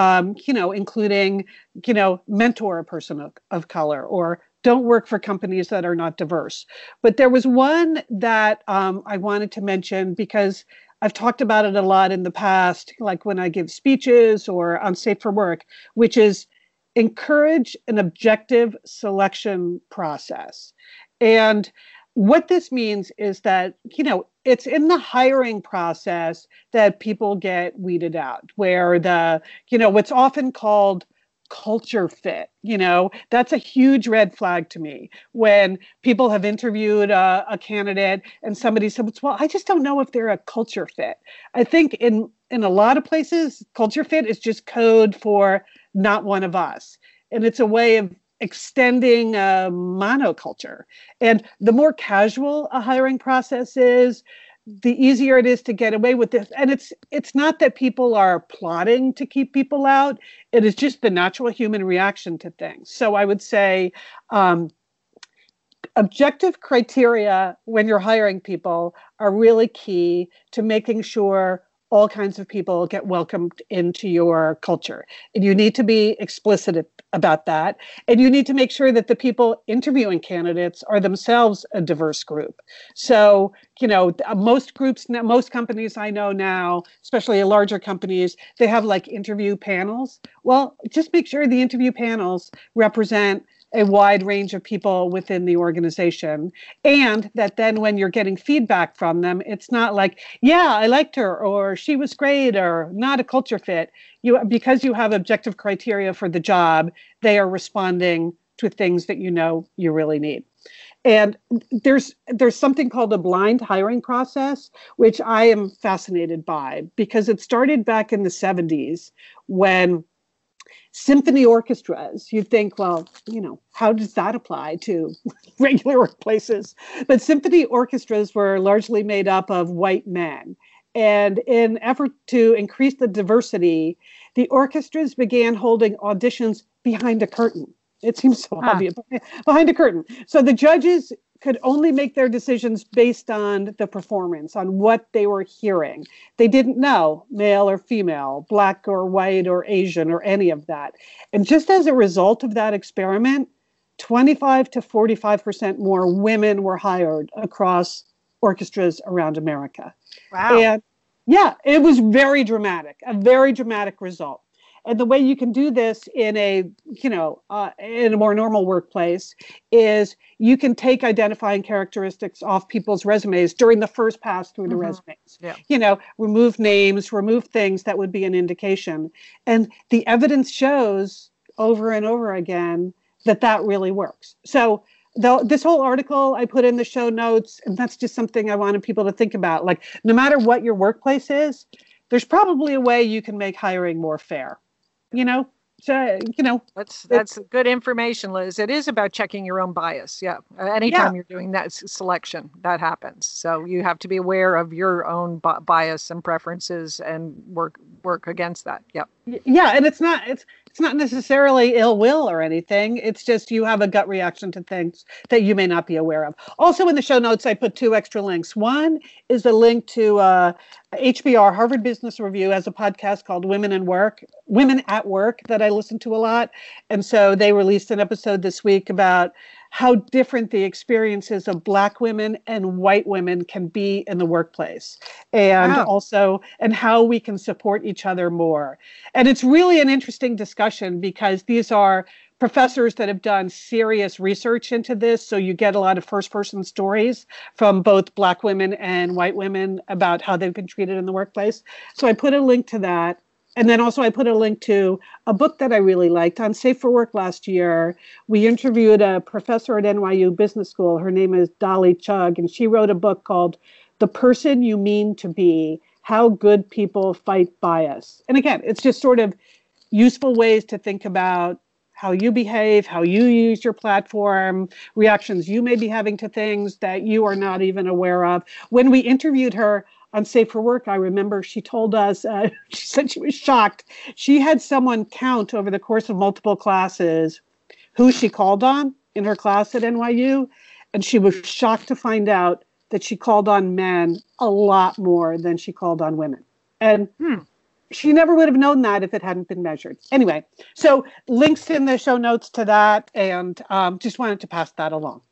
including, mentor a person of color, or don't work for companies that are not diverse. But there was one that I wanted to mention because I've talked about it a lot in the past, like when I give speeches or on Safe for Work, which is encourage an objective selection process. And what this means is that, it's in the hiring process that people get weeded out, where what's often called culture fit, that's a huge red flag to me when people have interviewed a candidate and somebody said, well, I just don't know if they're a culture fit. I think in a lot of places, culture fit is just code for not one of us. And it's a way of extending monoculture. And the more casual a hiring process is, the easier it is to get away with this. And it's not that people are plotting to keep people out. It is just the natural human reaction to things. So I would say objective criteria when you're hiring people are really key to making sure all kinds of people get welcomed into your culture. And you need to be explicit about that. And you need to make sure that the people interviewing candidates are themselves a diverse group. So, most companies I know now, especially larger companies, they have interview panels. Well, just make sure the interview panels represent a wide range of people within the organization. And that then when you're getting feedback from them, it's not like, yeah, I liked her, or she was great, or not a culture fit. Because you have objective criteria for the job, they are responding to things that you really need. And there's something called a blind hiring process, which I am fascinated by, because it started back in the 70s when symphony orchestras, you think, well, how does that apply to regular workplaces? But symphony orchestras were largely made up of white men. And in effort to increase the diversity, the orchestras began holding auditions behind a curtain. It seems so obvious, behind a curtain. So the judges could only make their decisions based on the performance, on what they were hearing. They didn't know male or female, black or white or Asian or any of that. And just as a result of that experiment, 25 to 45% more women were hired across orchestras around America. Wow. And yeah, it was very dramatic, a very dramatic result. And the way you can do this in a more normal workplace is you can take identifying characteristics off people's resumes during the first pass through the resumes. Yeah. Remove names, remove things that would be an indication. And the evidence shows over and over again that really works. So this whole article I put in the show notes, and that's just something I wanted people to think about. Like, no matter what your workplace is, there's probably a way you can make hiring more fair. That's good information, Liz. It is about checking your own bias. Yeah. Anytime you're doing that selection, that happens. So you have to be aware of your own bias and preferences and work against that. Yep. Yeah. And it's not necessarily ill will or anything. It's just you have a gut reaction to things that you may not be aware of. Also in the show notes, I put 2 extra links. One is a link to HBR, Harvard Business Review, has a podcast called Women at Work that I listen to a lot. And so they released an episode this week about how different the experiences of Black women and white women can be in the workplace, and and how we can support each other more. And it's really an interesting discussion because these are professors that have done serious research into this. So you get a lot of first-person stories from both Black women and white women about how they've been treated in the workplace. So I put a link to that. And then also I put a link to a book that I really liked on Safe for Work last year. We interviewed a professor at NYU Business School. Her name is Dolly Chugg, and she wrote a book called The Person You Mean to Be: How Good People Fight Bias. And again, it's just sort of useful ways to think about how you behave, how you use your platform, reactions you may be having to things that you are not even aware of. When we interviewed her on Safe for Work, I remember she told us, she said she was shocked. She had someone count over the course of multiple classes who she called on in her class at NYU. And she was shocked to find out that she called on men a lot more than she called on women. And she never would have known that if it hadn't been measured. Anyway, so links in the show notes to that, and just wanted to pass that along.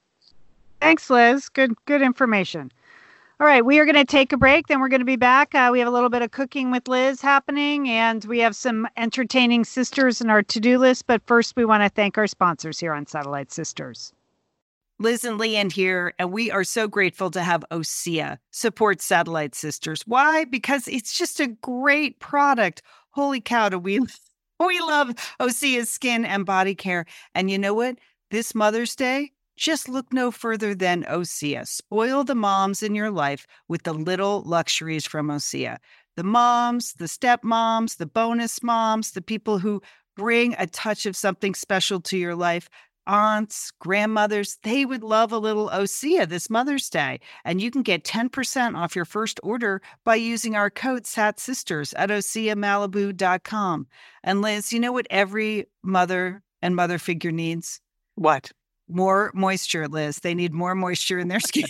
Thanks, Liz. Good information. All right, we are going to take a break, then we're going to be back. We have a little bit of cooking with Liz happening, and we have some entertaining sisters in our to-do list. But first, we want to thank our sponsors here on Satellite Sisters. Liz and Leanne here, and we are so grateful to have OSEA support Satellite Sisters. Why? Because it's just a great product. Holy cow, do we love OSEA's skin and body care. And you know what? This Mother's Day, just look no further than OSEA. Spoil the moms in your life with the little luxuries from OSEA. The moms, the stepmoms, the bonus moms, the people who bring a touch of something special to your life. Aunts, grandmothers, they would love a little OSEA this Mother's Day. And you can get 10% off your first order by using our code SATSisters at OSEAMalibu.com. And Liz, you know what every mother and mother figure needs? What? More moisture, Liz. They need more moisture in their skin.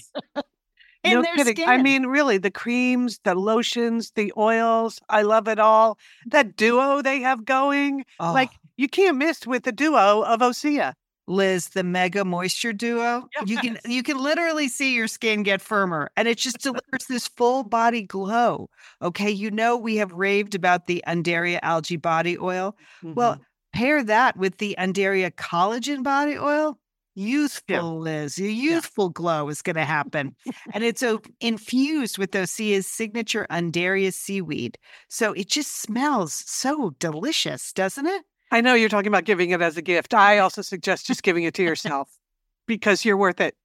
No kidding. I mean, really, the creams, the lotions, the oils, I love it all. That duo they have going, like you can't miss with the duo of OSEA. Liz, the Mega Moisture Duo. Yes. You can literally see your skin get firmer, and it just delivers this full body glow. Okay, we have raved about the Undaria Algae Body Oil. Mm-hmm. Well, pair that with the Undaria Collagen Body Oil. Youthful, Liz. Your youthful glow is going to happen. And it's infused with OSEA's signature Undaria seaweed. So it just smells so delicious, doesn't it? I know you're talking about giving it as a gift. I also suggest just giving it to yourself because you're worth it.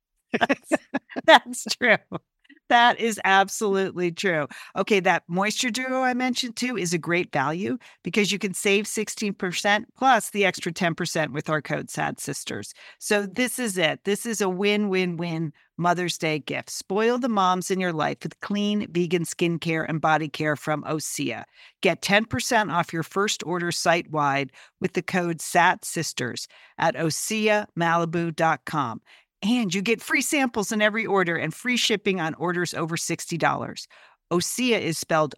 That's true. That is absolutely true. Okay, that Moisture Duo I mentioned too is a great value because you can save 16% plus the extra 10% with our code SADSisters. So this is it. This is a win-win-win Mother's Day gift. Spoil the moms in your life with clean vegan skincare and body care from OSEA. Get 10% off your first order site-wide with the code SATSisters at OSEAMalibu.com. And you get free samples in every order and free shipping on orders over $60. OSEA is spelled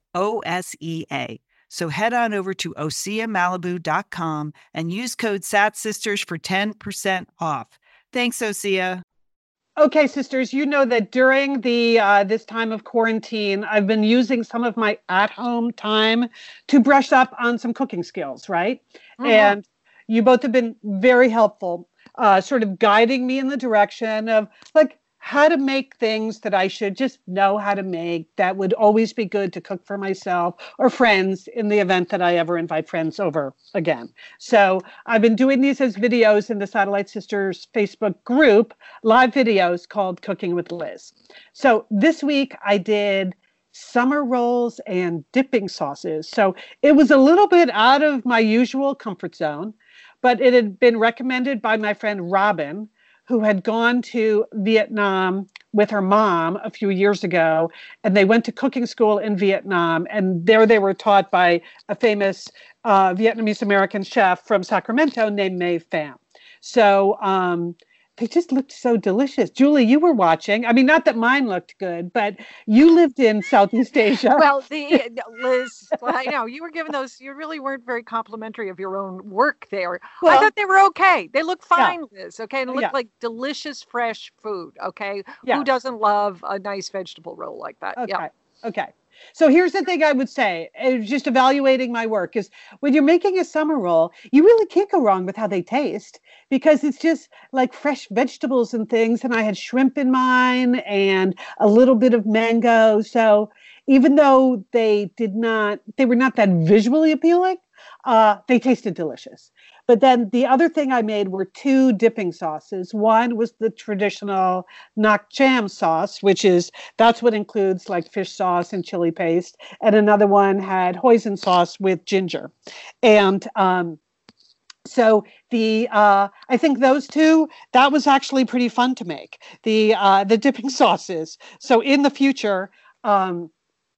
OSEA. So head on over to OSEAMalibu.com and use code SATSisters for 10% off. Thanks, OSEA. Okay, sisters, you know that during the this time of quarantine, I've been using some of my at-home time to brush up on some cooking skills, right? Mm-hmm. And you both have been very helpful, sort of guiding me in the direction of like how to make things that I should just know how to make that would always be good to cook for myself or friends in the event that I ever invite friends over again. So I've been doing these as videos in the Satellite Sisters Facebook group, live videos called Cooking with Liz. So this week I did summer rolls and dipping sauces. So it was a little bit out of my usual comfort zone, but it had been recommended by my friend Robin, who had gone to Vietnam with her mom a few years ago, and they went to cooking school in Vietnam, and there they were taught by a famous Vietnamese-American chef from Sacramento named Mae Pham. So they just looked so delicious. Julie, you were watching. I mean, not that mine looked good, but you lived in Southeast Asia. Well, Liz, I know you were given those. You really weren't very complimentary of your own work there. Well, I thought they were okay. They look fine, Liz. Okay, and it looked like delicious, fresh food. Okay, who doesn't love a nice vegetable roll like that? Okay. Okay. So here's the thing I would say, just evaluating my work, is when you're making a summer roll, you really can't go wrong with how they taste, because it's just like fresh vegetables and things. And I had shrimp in mine and a little bit of mango. So even though they were not that visually appealing, they tasted delicious. But then the other thing I made were 2 dipping sauces. One was the traditional Nak Cham sauce, that's what includes like fish sauce and chili paste. And another one had hoisin sauce with ginger. And so I think those 2, that was actually pretty fun to make, the dipping sauces. So in the future, I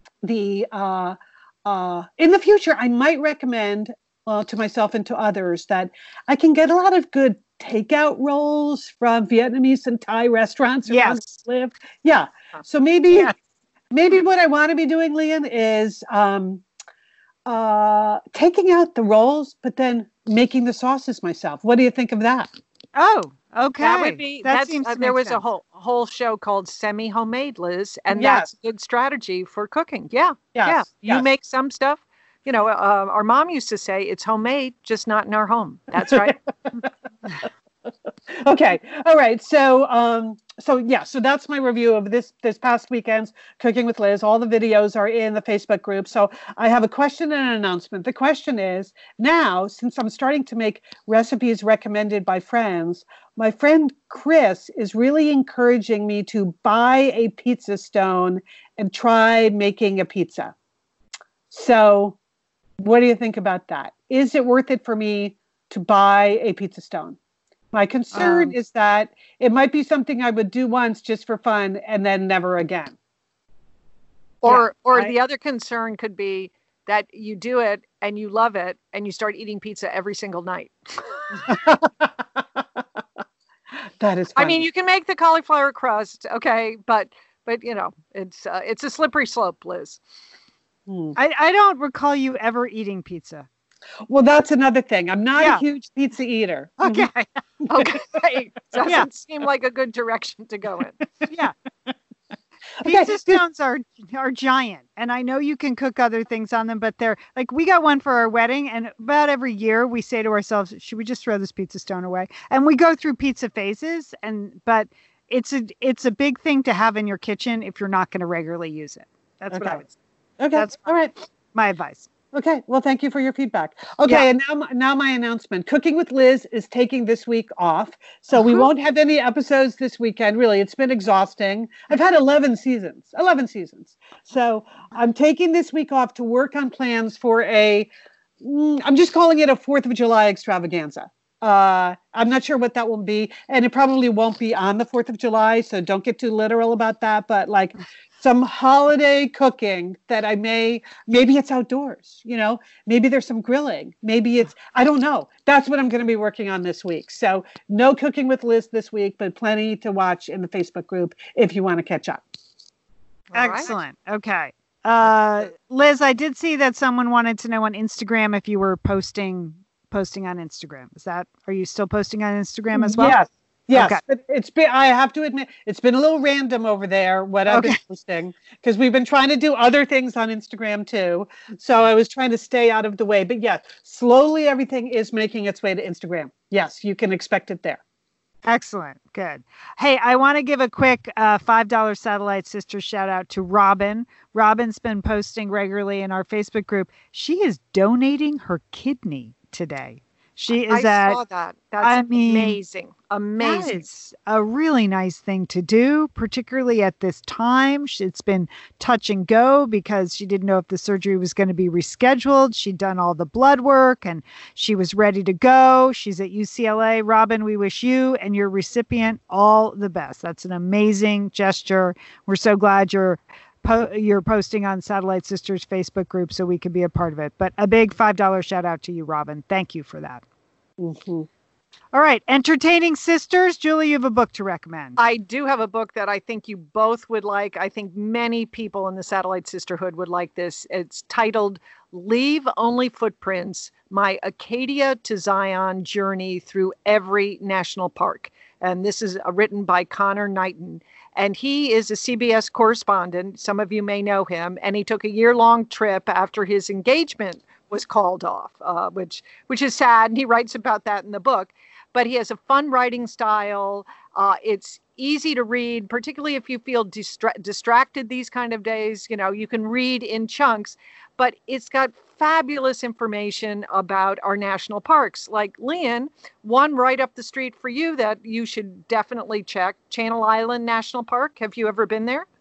might recommend to myself and to others that I can get a lot of good takeout rolls from Vietnamese and Thai restaurants around where I live. Yeah. So maybe what I want to be doing, Lian, is taking out the rolls, but then making the sauces myself. What do you think of that? Oh, okay. That would be. There was a whole show called Semi Homemade, Liz, and that's a good strategy for cooking. Yeah. You make some stuff. You know, our mom used to say it's homemade, just not in our home. That's right. Okay. All right. So that's my review of this past weekend's Cooking with Liz. All the videos are in the Facebook group. So I have a question and an announcement. The question is, now, since I'm starting to make recipes recommended by friends, my friend Chris is really encouraging me to buy a pizza stone and try making a pizza. So what do you think about that? Is it worth it for me to buy a pizza stone? My concern is that it might be something I would do once just for fun and then never again. Or the other concern could be that you do it and you love it and you start eating pizza every single night. That is funny. I mean, you can make the cauliflower crust, okay, but you know, it's a slippery slope, Liz. I don't recall you ever eating pizza. Well, that's another thing. I'm not a huge pizza eater. Okay. Okay. Doesn't seem like a good direction to go in. Yeah. Pizza stones are giant, and I know you can cook other things on them, but they're like, we got one for our wedding, and about every year we say to ourselves, should we just throw this pizza stone away? And we go through pizza phases, but it's a big thing to have in your kitchen if you're not going to regularly use it. That's what I would say. Okay. That's all right. My advice. Okay. Well, thank you for your feedback. Okay. And now my announcement. Cooking with Liz is taking this week off. So we won't have any episodes this weekend. Really, it's been exhausting. I've had 11 seasons. So I'm taking this week off to work on plans for I'm just calling it a 4th of July extravaganza. I'm not sure what that will be. And it probably won't be on the 4th of July. So don't get too literal about that. But like some holiday cooking that maybe it's outdoors, you know, maybe there's some grilling, maybe I don't know. That's what I'm going to be working on this week. So no Cooking with Liz this week, but plenty to watch in the Facebook group if you want to catch up. Excellent. Okay. Liz, I did see that someone wanted to know on Instagram if you were posting on Instagram. Are you still posting on Instagram as well? Yes, okay. But it's been, I have to admit, it's been a little random over there, what I've been posting, because we've been trying to do other things on Instagram too. So I was trying to stay out of the way. But yes, slowly everything is making its way to Instagram. Yes, you can expect it there. Excellent. Good. Hey, I want to give a quick $5 Satellite Sisters shout out to Robin. Robin's been posting regularly in our Facebook group. She is donating her kidney today. She is I saw that. That's amazing. Amazing. It's a really nice thing to do, particularly at this time. It's been touch and go because she didn't know if the surgery was going to be rescheduled. She'd done all the blood work and she was ready to go. She's at UCLA. Robin, we wish you and your recipient all the best. That's an amazing gesture. We're so glad you're posting on Satellite Sisters Facebook group so we can be a part of it. But a big $5 shout out to you, Robin. Thank you for that. Mm-hmm. All right. Entertaining Sisters. Julie, you have a book to recommend. I do have a book that I think you both would like. I think many people in the Satellite Sisterhood would like this. It's titled Leave Only Footprints, My Acadia to Zion Journey Through Every National Park. And this is written by Connor Knighton. And he is a CBS correspondent. Some of you may know him. And he took a year-long trip after his engagement was called off, which is sad. And he writes about that in the book. But he has a fun writing style. It's easy to read, particularly if you feel distracted these kind of days. You know, you can read in chunks. But it's got fabulous information about our national parks. Like Lian, one right up the street for you that you should definitely check, Channel Island National Park. Have you ever been there?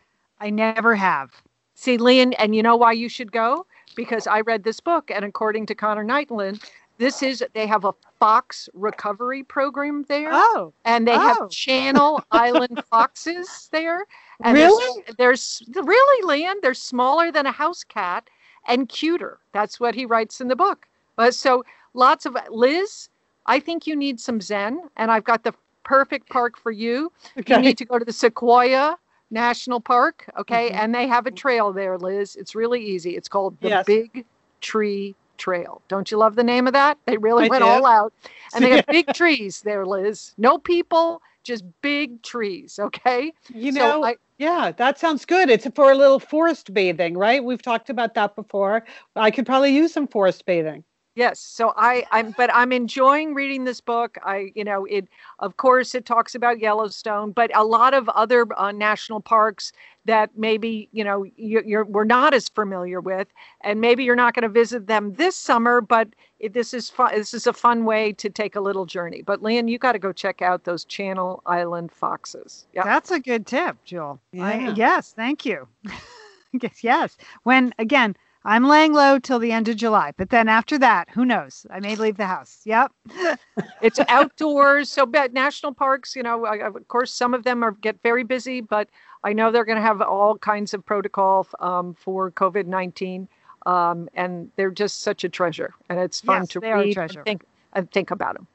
I never have. See, Lian, and you know why you should go? Because I read this book, and according to Connor Knighton, they have a fox recovery program there. Oh. And they have Channel Island foxes there. And really? There's really, Lian, they're smaller than a house cat and cuter. That's what he writes in the book. So lots of, Liz, I think you need some Zen, and I've got the perfect park for you. Okay. You need to go to the Sequoia National Park, okay? Mm-hmm. And they have a trail there, Liz. It's really easy. It's called the Big Tree Trail. Don't you love the name of that? They really went all out. And they have big trees there, Liz. No people, just big trees, okay? You know, yeah, that sounds good. It's for a little forest bathing, right? We've talked about that before. I could probably use some forest bathing. Yes. So I'm enjoying reading this book. Of course, it talks about Yellowstone, but a lot of other national parks that maybe, we're not as familiar with, and maybe you're not going to visit them this summer, but this is fun. This is a fun way to take a little journey. But Lian, you got to go check out those Channel Island foxes. Yeah. That's a good tip, Jill. Yeah. Yes. Thank you. Yes. When, again, I'm laying low till the end of July, but then after that, who knows? I may leave the house. Yep. It's outdoors. So national parks, of course, some of them get very busy, but I know they're going to have all kinds of protocol for COVID-19. And they're just such a treasure. And it's fun to read and think about them.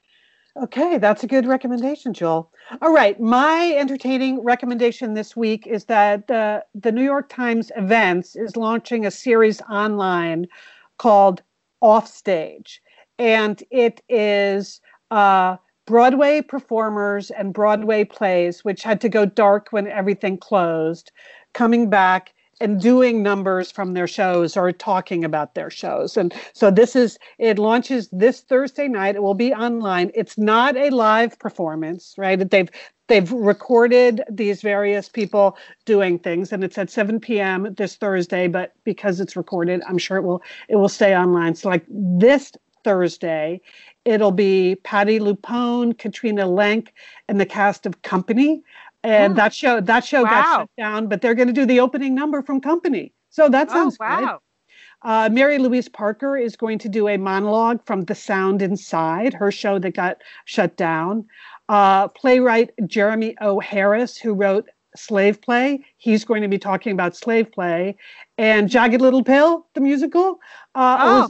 Okay, that's a good recommendation, Joel. All right, my entertaining recommendation this week is that the New York Times Events is launching a series online called Offstage. And it is Broadway performers and Broadway plays, which had to go dark when everything closed, coming back and doing numbers from their shows or talking about their shows. And so it launches this Thursday night. It will be online. It's not a live performance, right? They've recorded these various people doing things, and it's at 7 p.m. this Thursday, but because it's recorded, I'm sure it will stay online. So like this Thursday, it'll be Patti LuPone, Katrina Lenk, and the cast of Company. And that show got shut down, but they're going to do the opening number from Company. So that sounds good. Mary Louise Parker is going to do a monologue from The Sound Inside, her show that got shut down. Playwright Jeremy O. Harris, who wrote Slave Play, he's going to be talking about slave play. And Jagged Little Pill, the musical,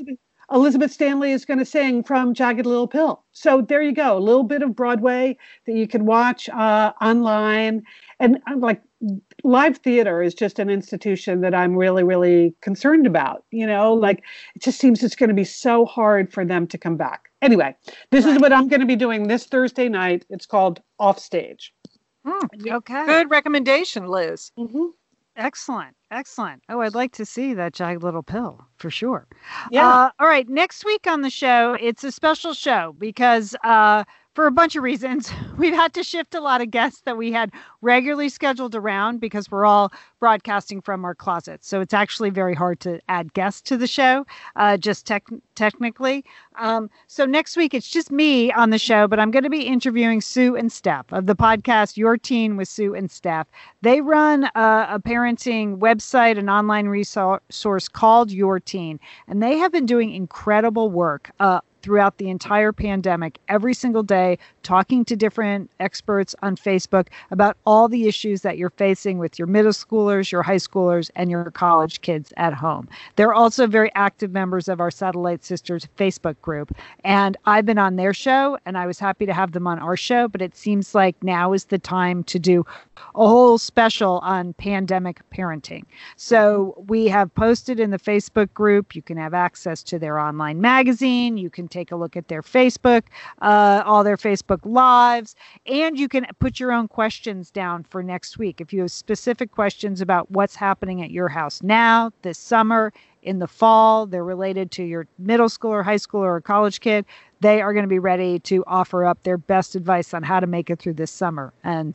Elizabeth Stanley is going to sing from Jagged Little Pill. So there you go, a little bit of Broadway that you can watch online. And I'm like, live theater is just an institution that I'm really, really concerned about. Like it just seems it's going to be so hard for them to come back. Anyway, this is what I'm going to be doing this Thursday night. It's called Offstage. Okay. Good recommendation, Liz. Mm-hmm. Excellent. Oh, I'd like to see that Jagged Little Pill for sure. Yeah. All right. Next week on the show, it's a special show because for a bunch of reasons, we've had to shift a lot of guests that we had regularly scheduled around because we're all broadcasting from our closets. So it's actually very hard to add guests to the show, just technically. So next week, it's just me on the show, but I'm going to be interviewing Sue and Steph of the podcast Your Teen with Sue and Steph. They run a parenting website, an online resource called Your Teen, and they have been doing incredible work throughout the entire pandemic, every single day, talking to different experts on Facebook about all the issues that you're facing with your middle schoolers, your high schoolers, and your college kids at home. They're also very active members of our Satellite Sisters Facebook group. And I've been on their show, and I was happy to have them on our show, but it seems like now is the time to do a whole special on pandemic parenting. So we have posted in the Facebook group. You can have access to their online magazine. You can take a look at their Facebook, all their Facebook lives, and you can put your own questions down for next week. If you have specific questions about what's happening at your house now, this summer, in the fall, they're related to your middle schooler, high schooler, or college kid, they are going to be ready to offer up their best advice on how to make it through this summer. And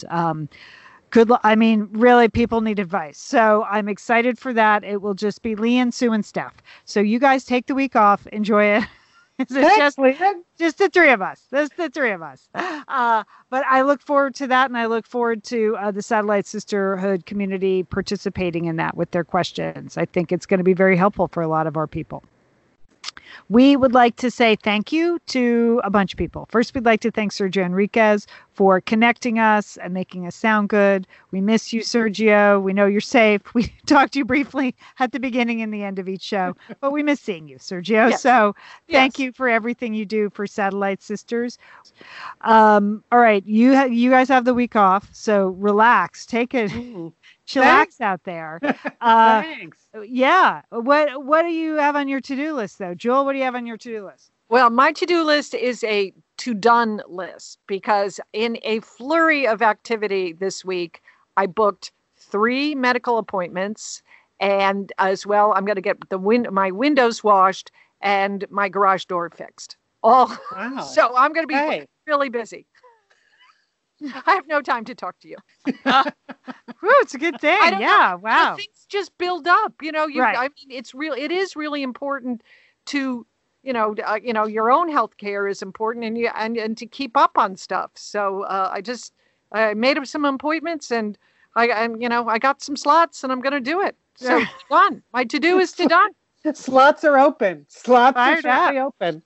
really, people need advice. So I'm excited for that. It will just be Lee and Sue and Steph. So you guys take the week off. Enjoy it. It's just the three of us. There's the three of us. But I look forward to that, and I look forward to the Satellite Sisterhood community participating in that with their questions. I think it's going to be very helpful for a lot of our people. We would like to say thank you to a bunch of people. First, we'd like to thank Sergio Enriquez for connecting us and making us sound good. We miss you, Sergio. We know you're safe. We talked to you briefly at the beginning and the end of each show, but we miss seeing you, Sergio. Yes. So thank you for everything you do for Satellite Sisters. All right. You guys have the week off, so relax. Take it. Chillax out there. Thanks. Yeah. What do you have on your to-do list, though? Jewel, what do you have on your to-do list? Well, my to-do list is a to-done list because in a flurry of activity this week, I booked 3 medical appointments, and as well, I'm going to get my windows washed and my garage door fixed. Wow. So I'm going to be really busy. I have no time to talk to you. It's a good thing. Yeah. Wow. Things just build up. Right. I mean, it is really important to, your own health care is important and to keep up on stuff. So I made up some appointments and I got some slots and I'm going to do it. So done. My to-do is to done. Slots are open. Slots are certainly open.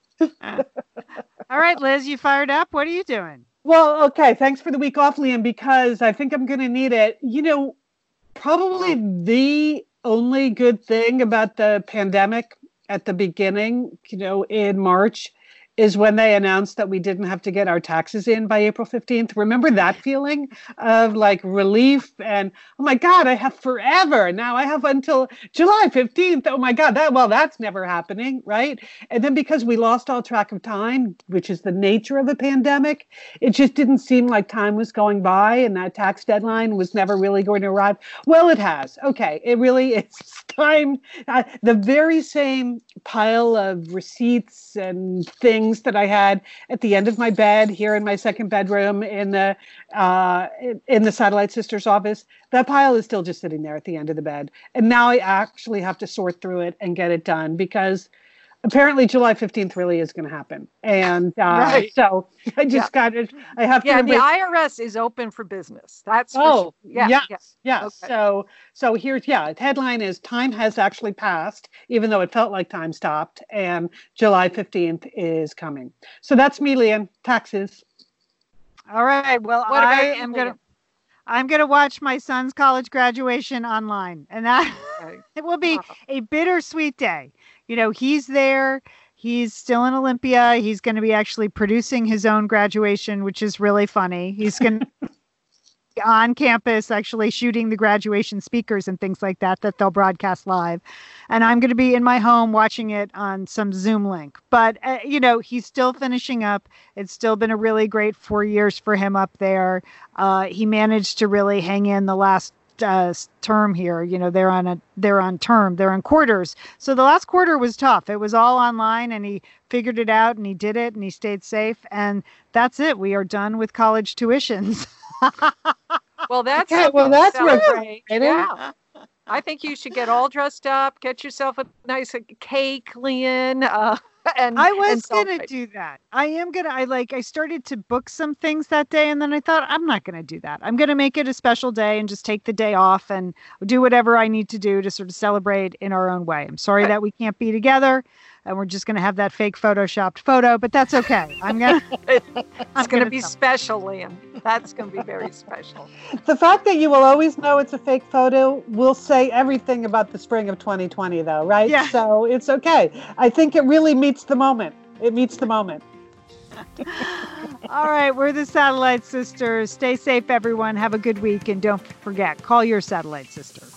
All right, Liz, you fired up? What are you doing? Well, okay. Thanks for the week off, Liam, because I think I'm going to need it. Probably the only good thing about the pandemic at the beginning, in March, is when they announced that we didn't have to get our taxes in by April 15th. Remember that feeling of like relief and, oh my God, I have forever. Now I have until July 15th. Oh my God, that's never happening, right? And then because we lost all track of time, which is the nature of the pandemic, it just didn't seem like time was going by and that tax deadline was never really going to arrive. Well, it has. Okay, it really is time. The very same pile of receipts and things that I had at the end of my bed here in my second bedroom in the Satellite Sisters office, that pile is still just sitting there at the end of the bed. And now I actually have to sort through it and get it done because apparently July 15th really is going to happen. And so I just got it. I have to. Yeah, the IRS is open for business. That's for sure. Yes. Okay. So here's, the headline is time has actually passed, even though it felt like time stopped. And July 15th is coming. So that's me, Liam. Taxes. All right. Well, I'm going to watch my son's college graduation online. And that it will be a bittersweet day. He's there. He's still in Olympia. He's going to be actually producing his own graduation, which is really funny. He's going to be on campus actually shooting the graduation speakers and things like that they'll broadcast live. And I'm going to be in my home watching it on some Zoom link. But, he's still finishing up. It's still been a really great 4 years for him up there. He managed to really hang in the last term here. They're on quarters. So the last quarter was tough. It was all online, and he figured it out, and he did it, and he stayed safe. And that's it. We are done with college tuitions. Well, that's great. Yeah. I think you should get all dressed up, get yourself a nice cake, Lian. I was going to do that. I started to book some things that day, and then I thought, I'm not going to do that. I'm going to make it a special day and just take the day off and do whatever I need to do to sort of celebrate in our own way. I'm sorry that we can't be together, and we're just going to have that fake photoshopped photo, but that's okay. It's going to be special, Liam. That's going to be very special. The fact that you will always know it's a fake photo will say everything about the spring of 2020, though, right? Yeah. So it's okay. I think it really meets the moment. It meets the moment. All right. We're the Satellite Sisters. Stay safe, everyone. Have a good week. And don't forget, call your Satellite Sister.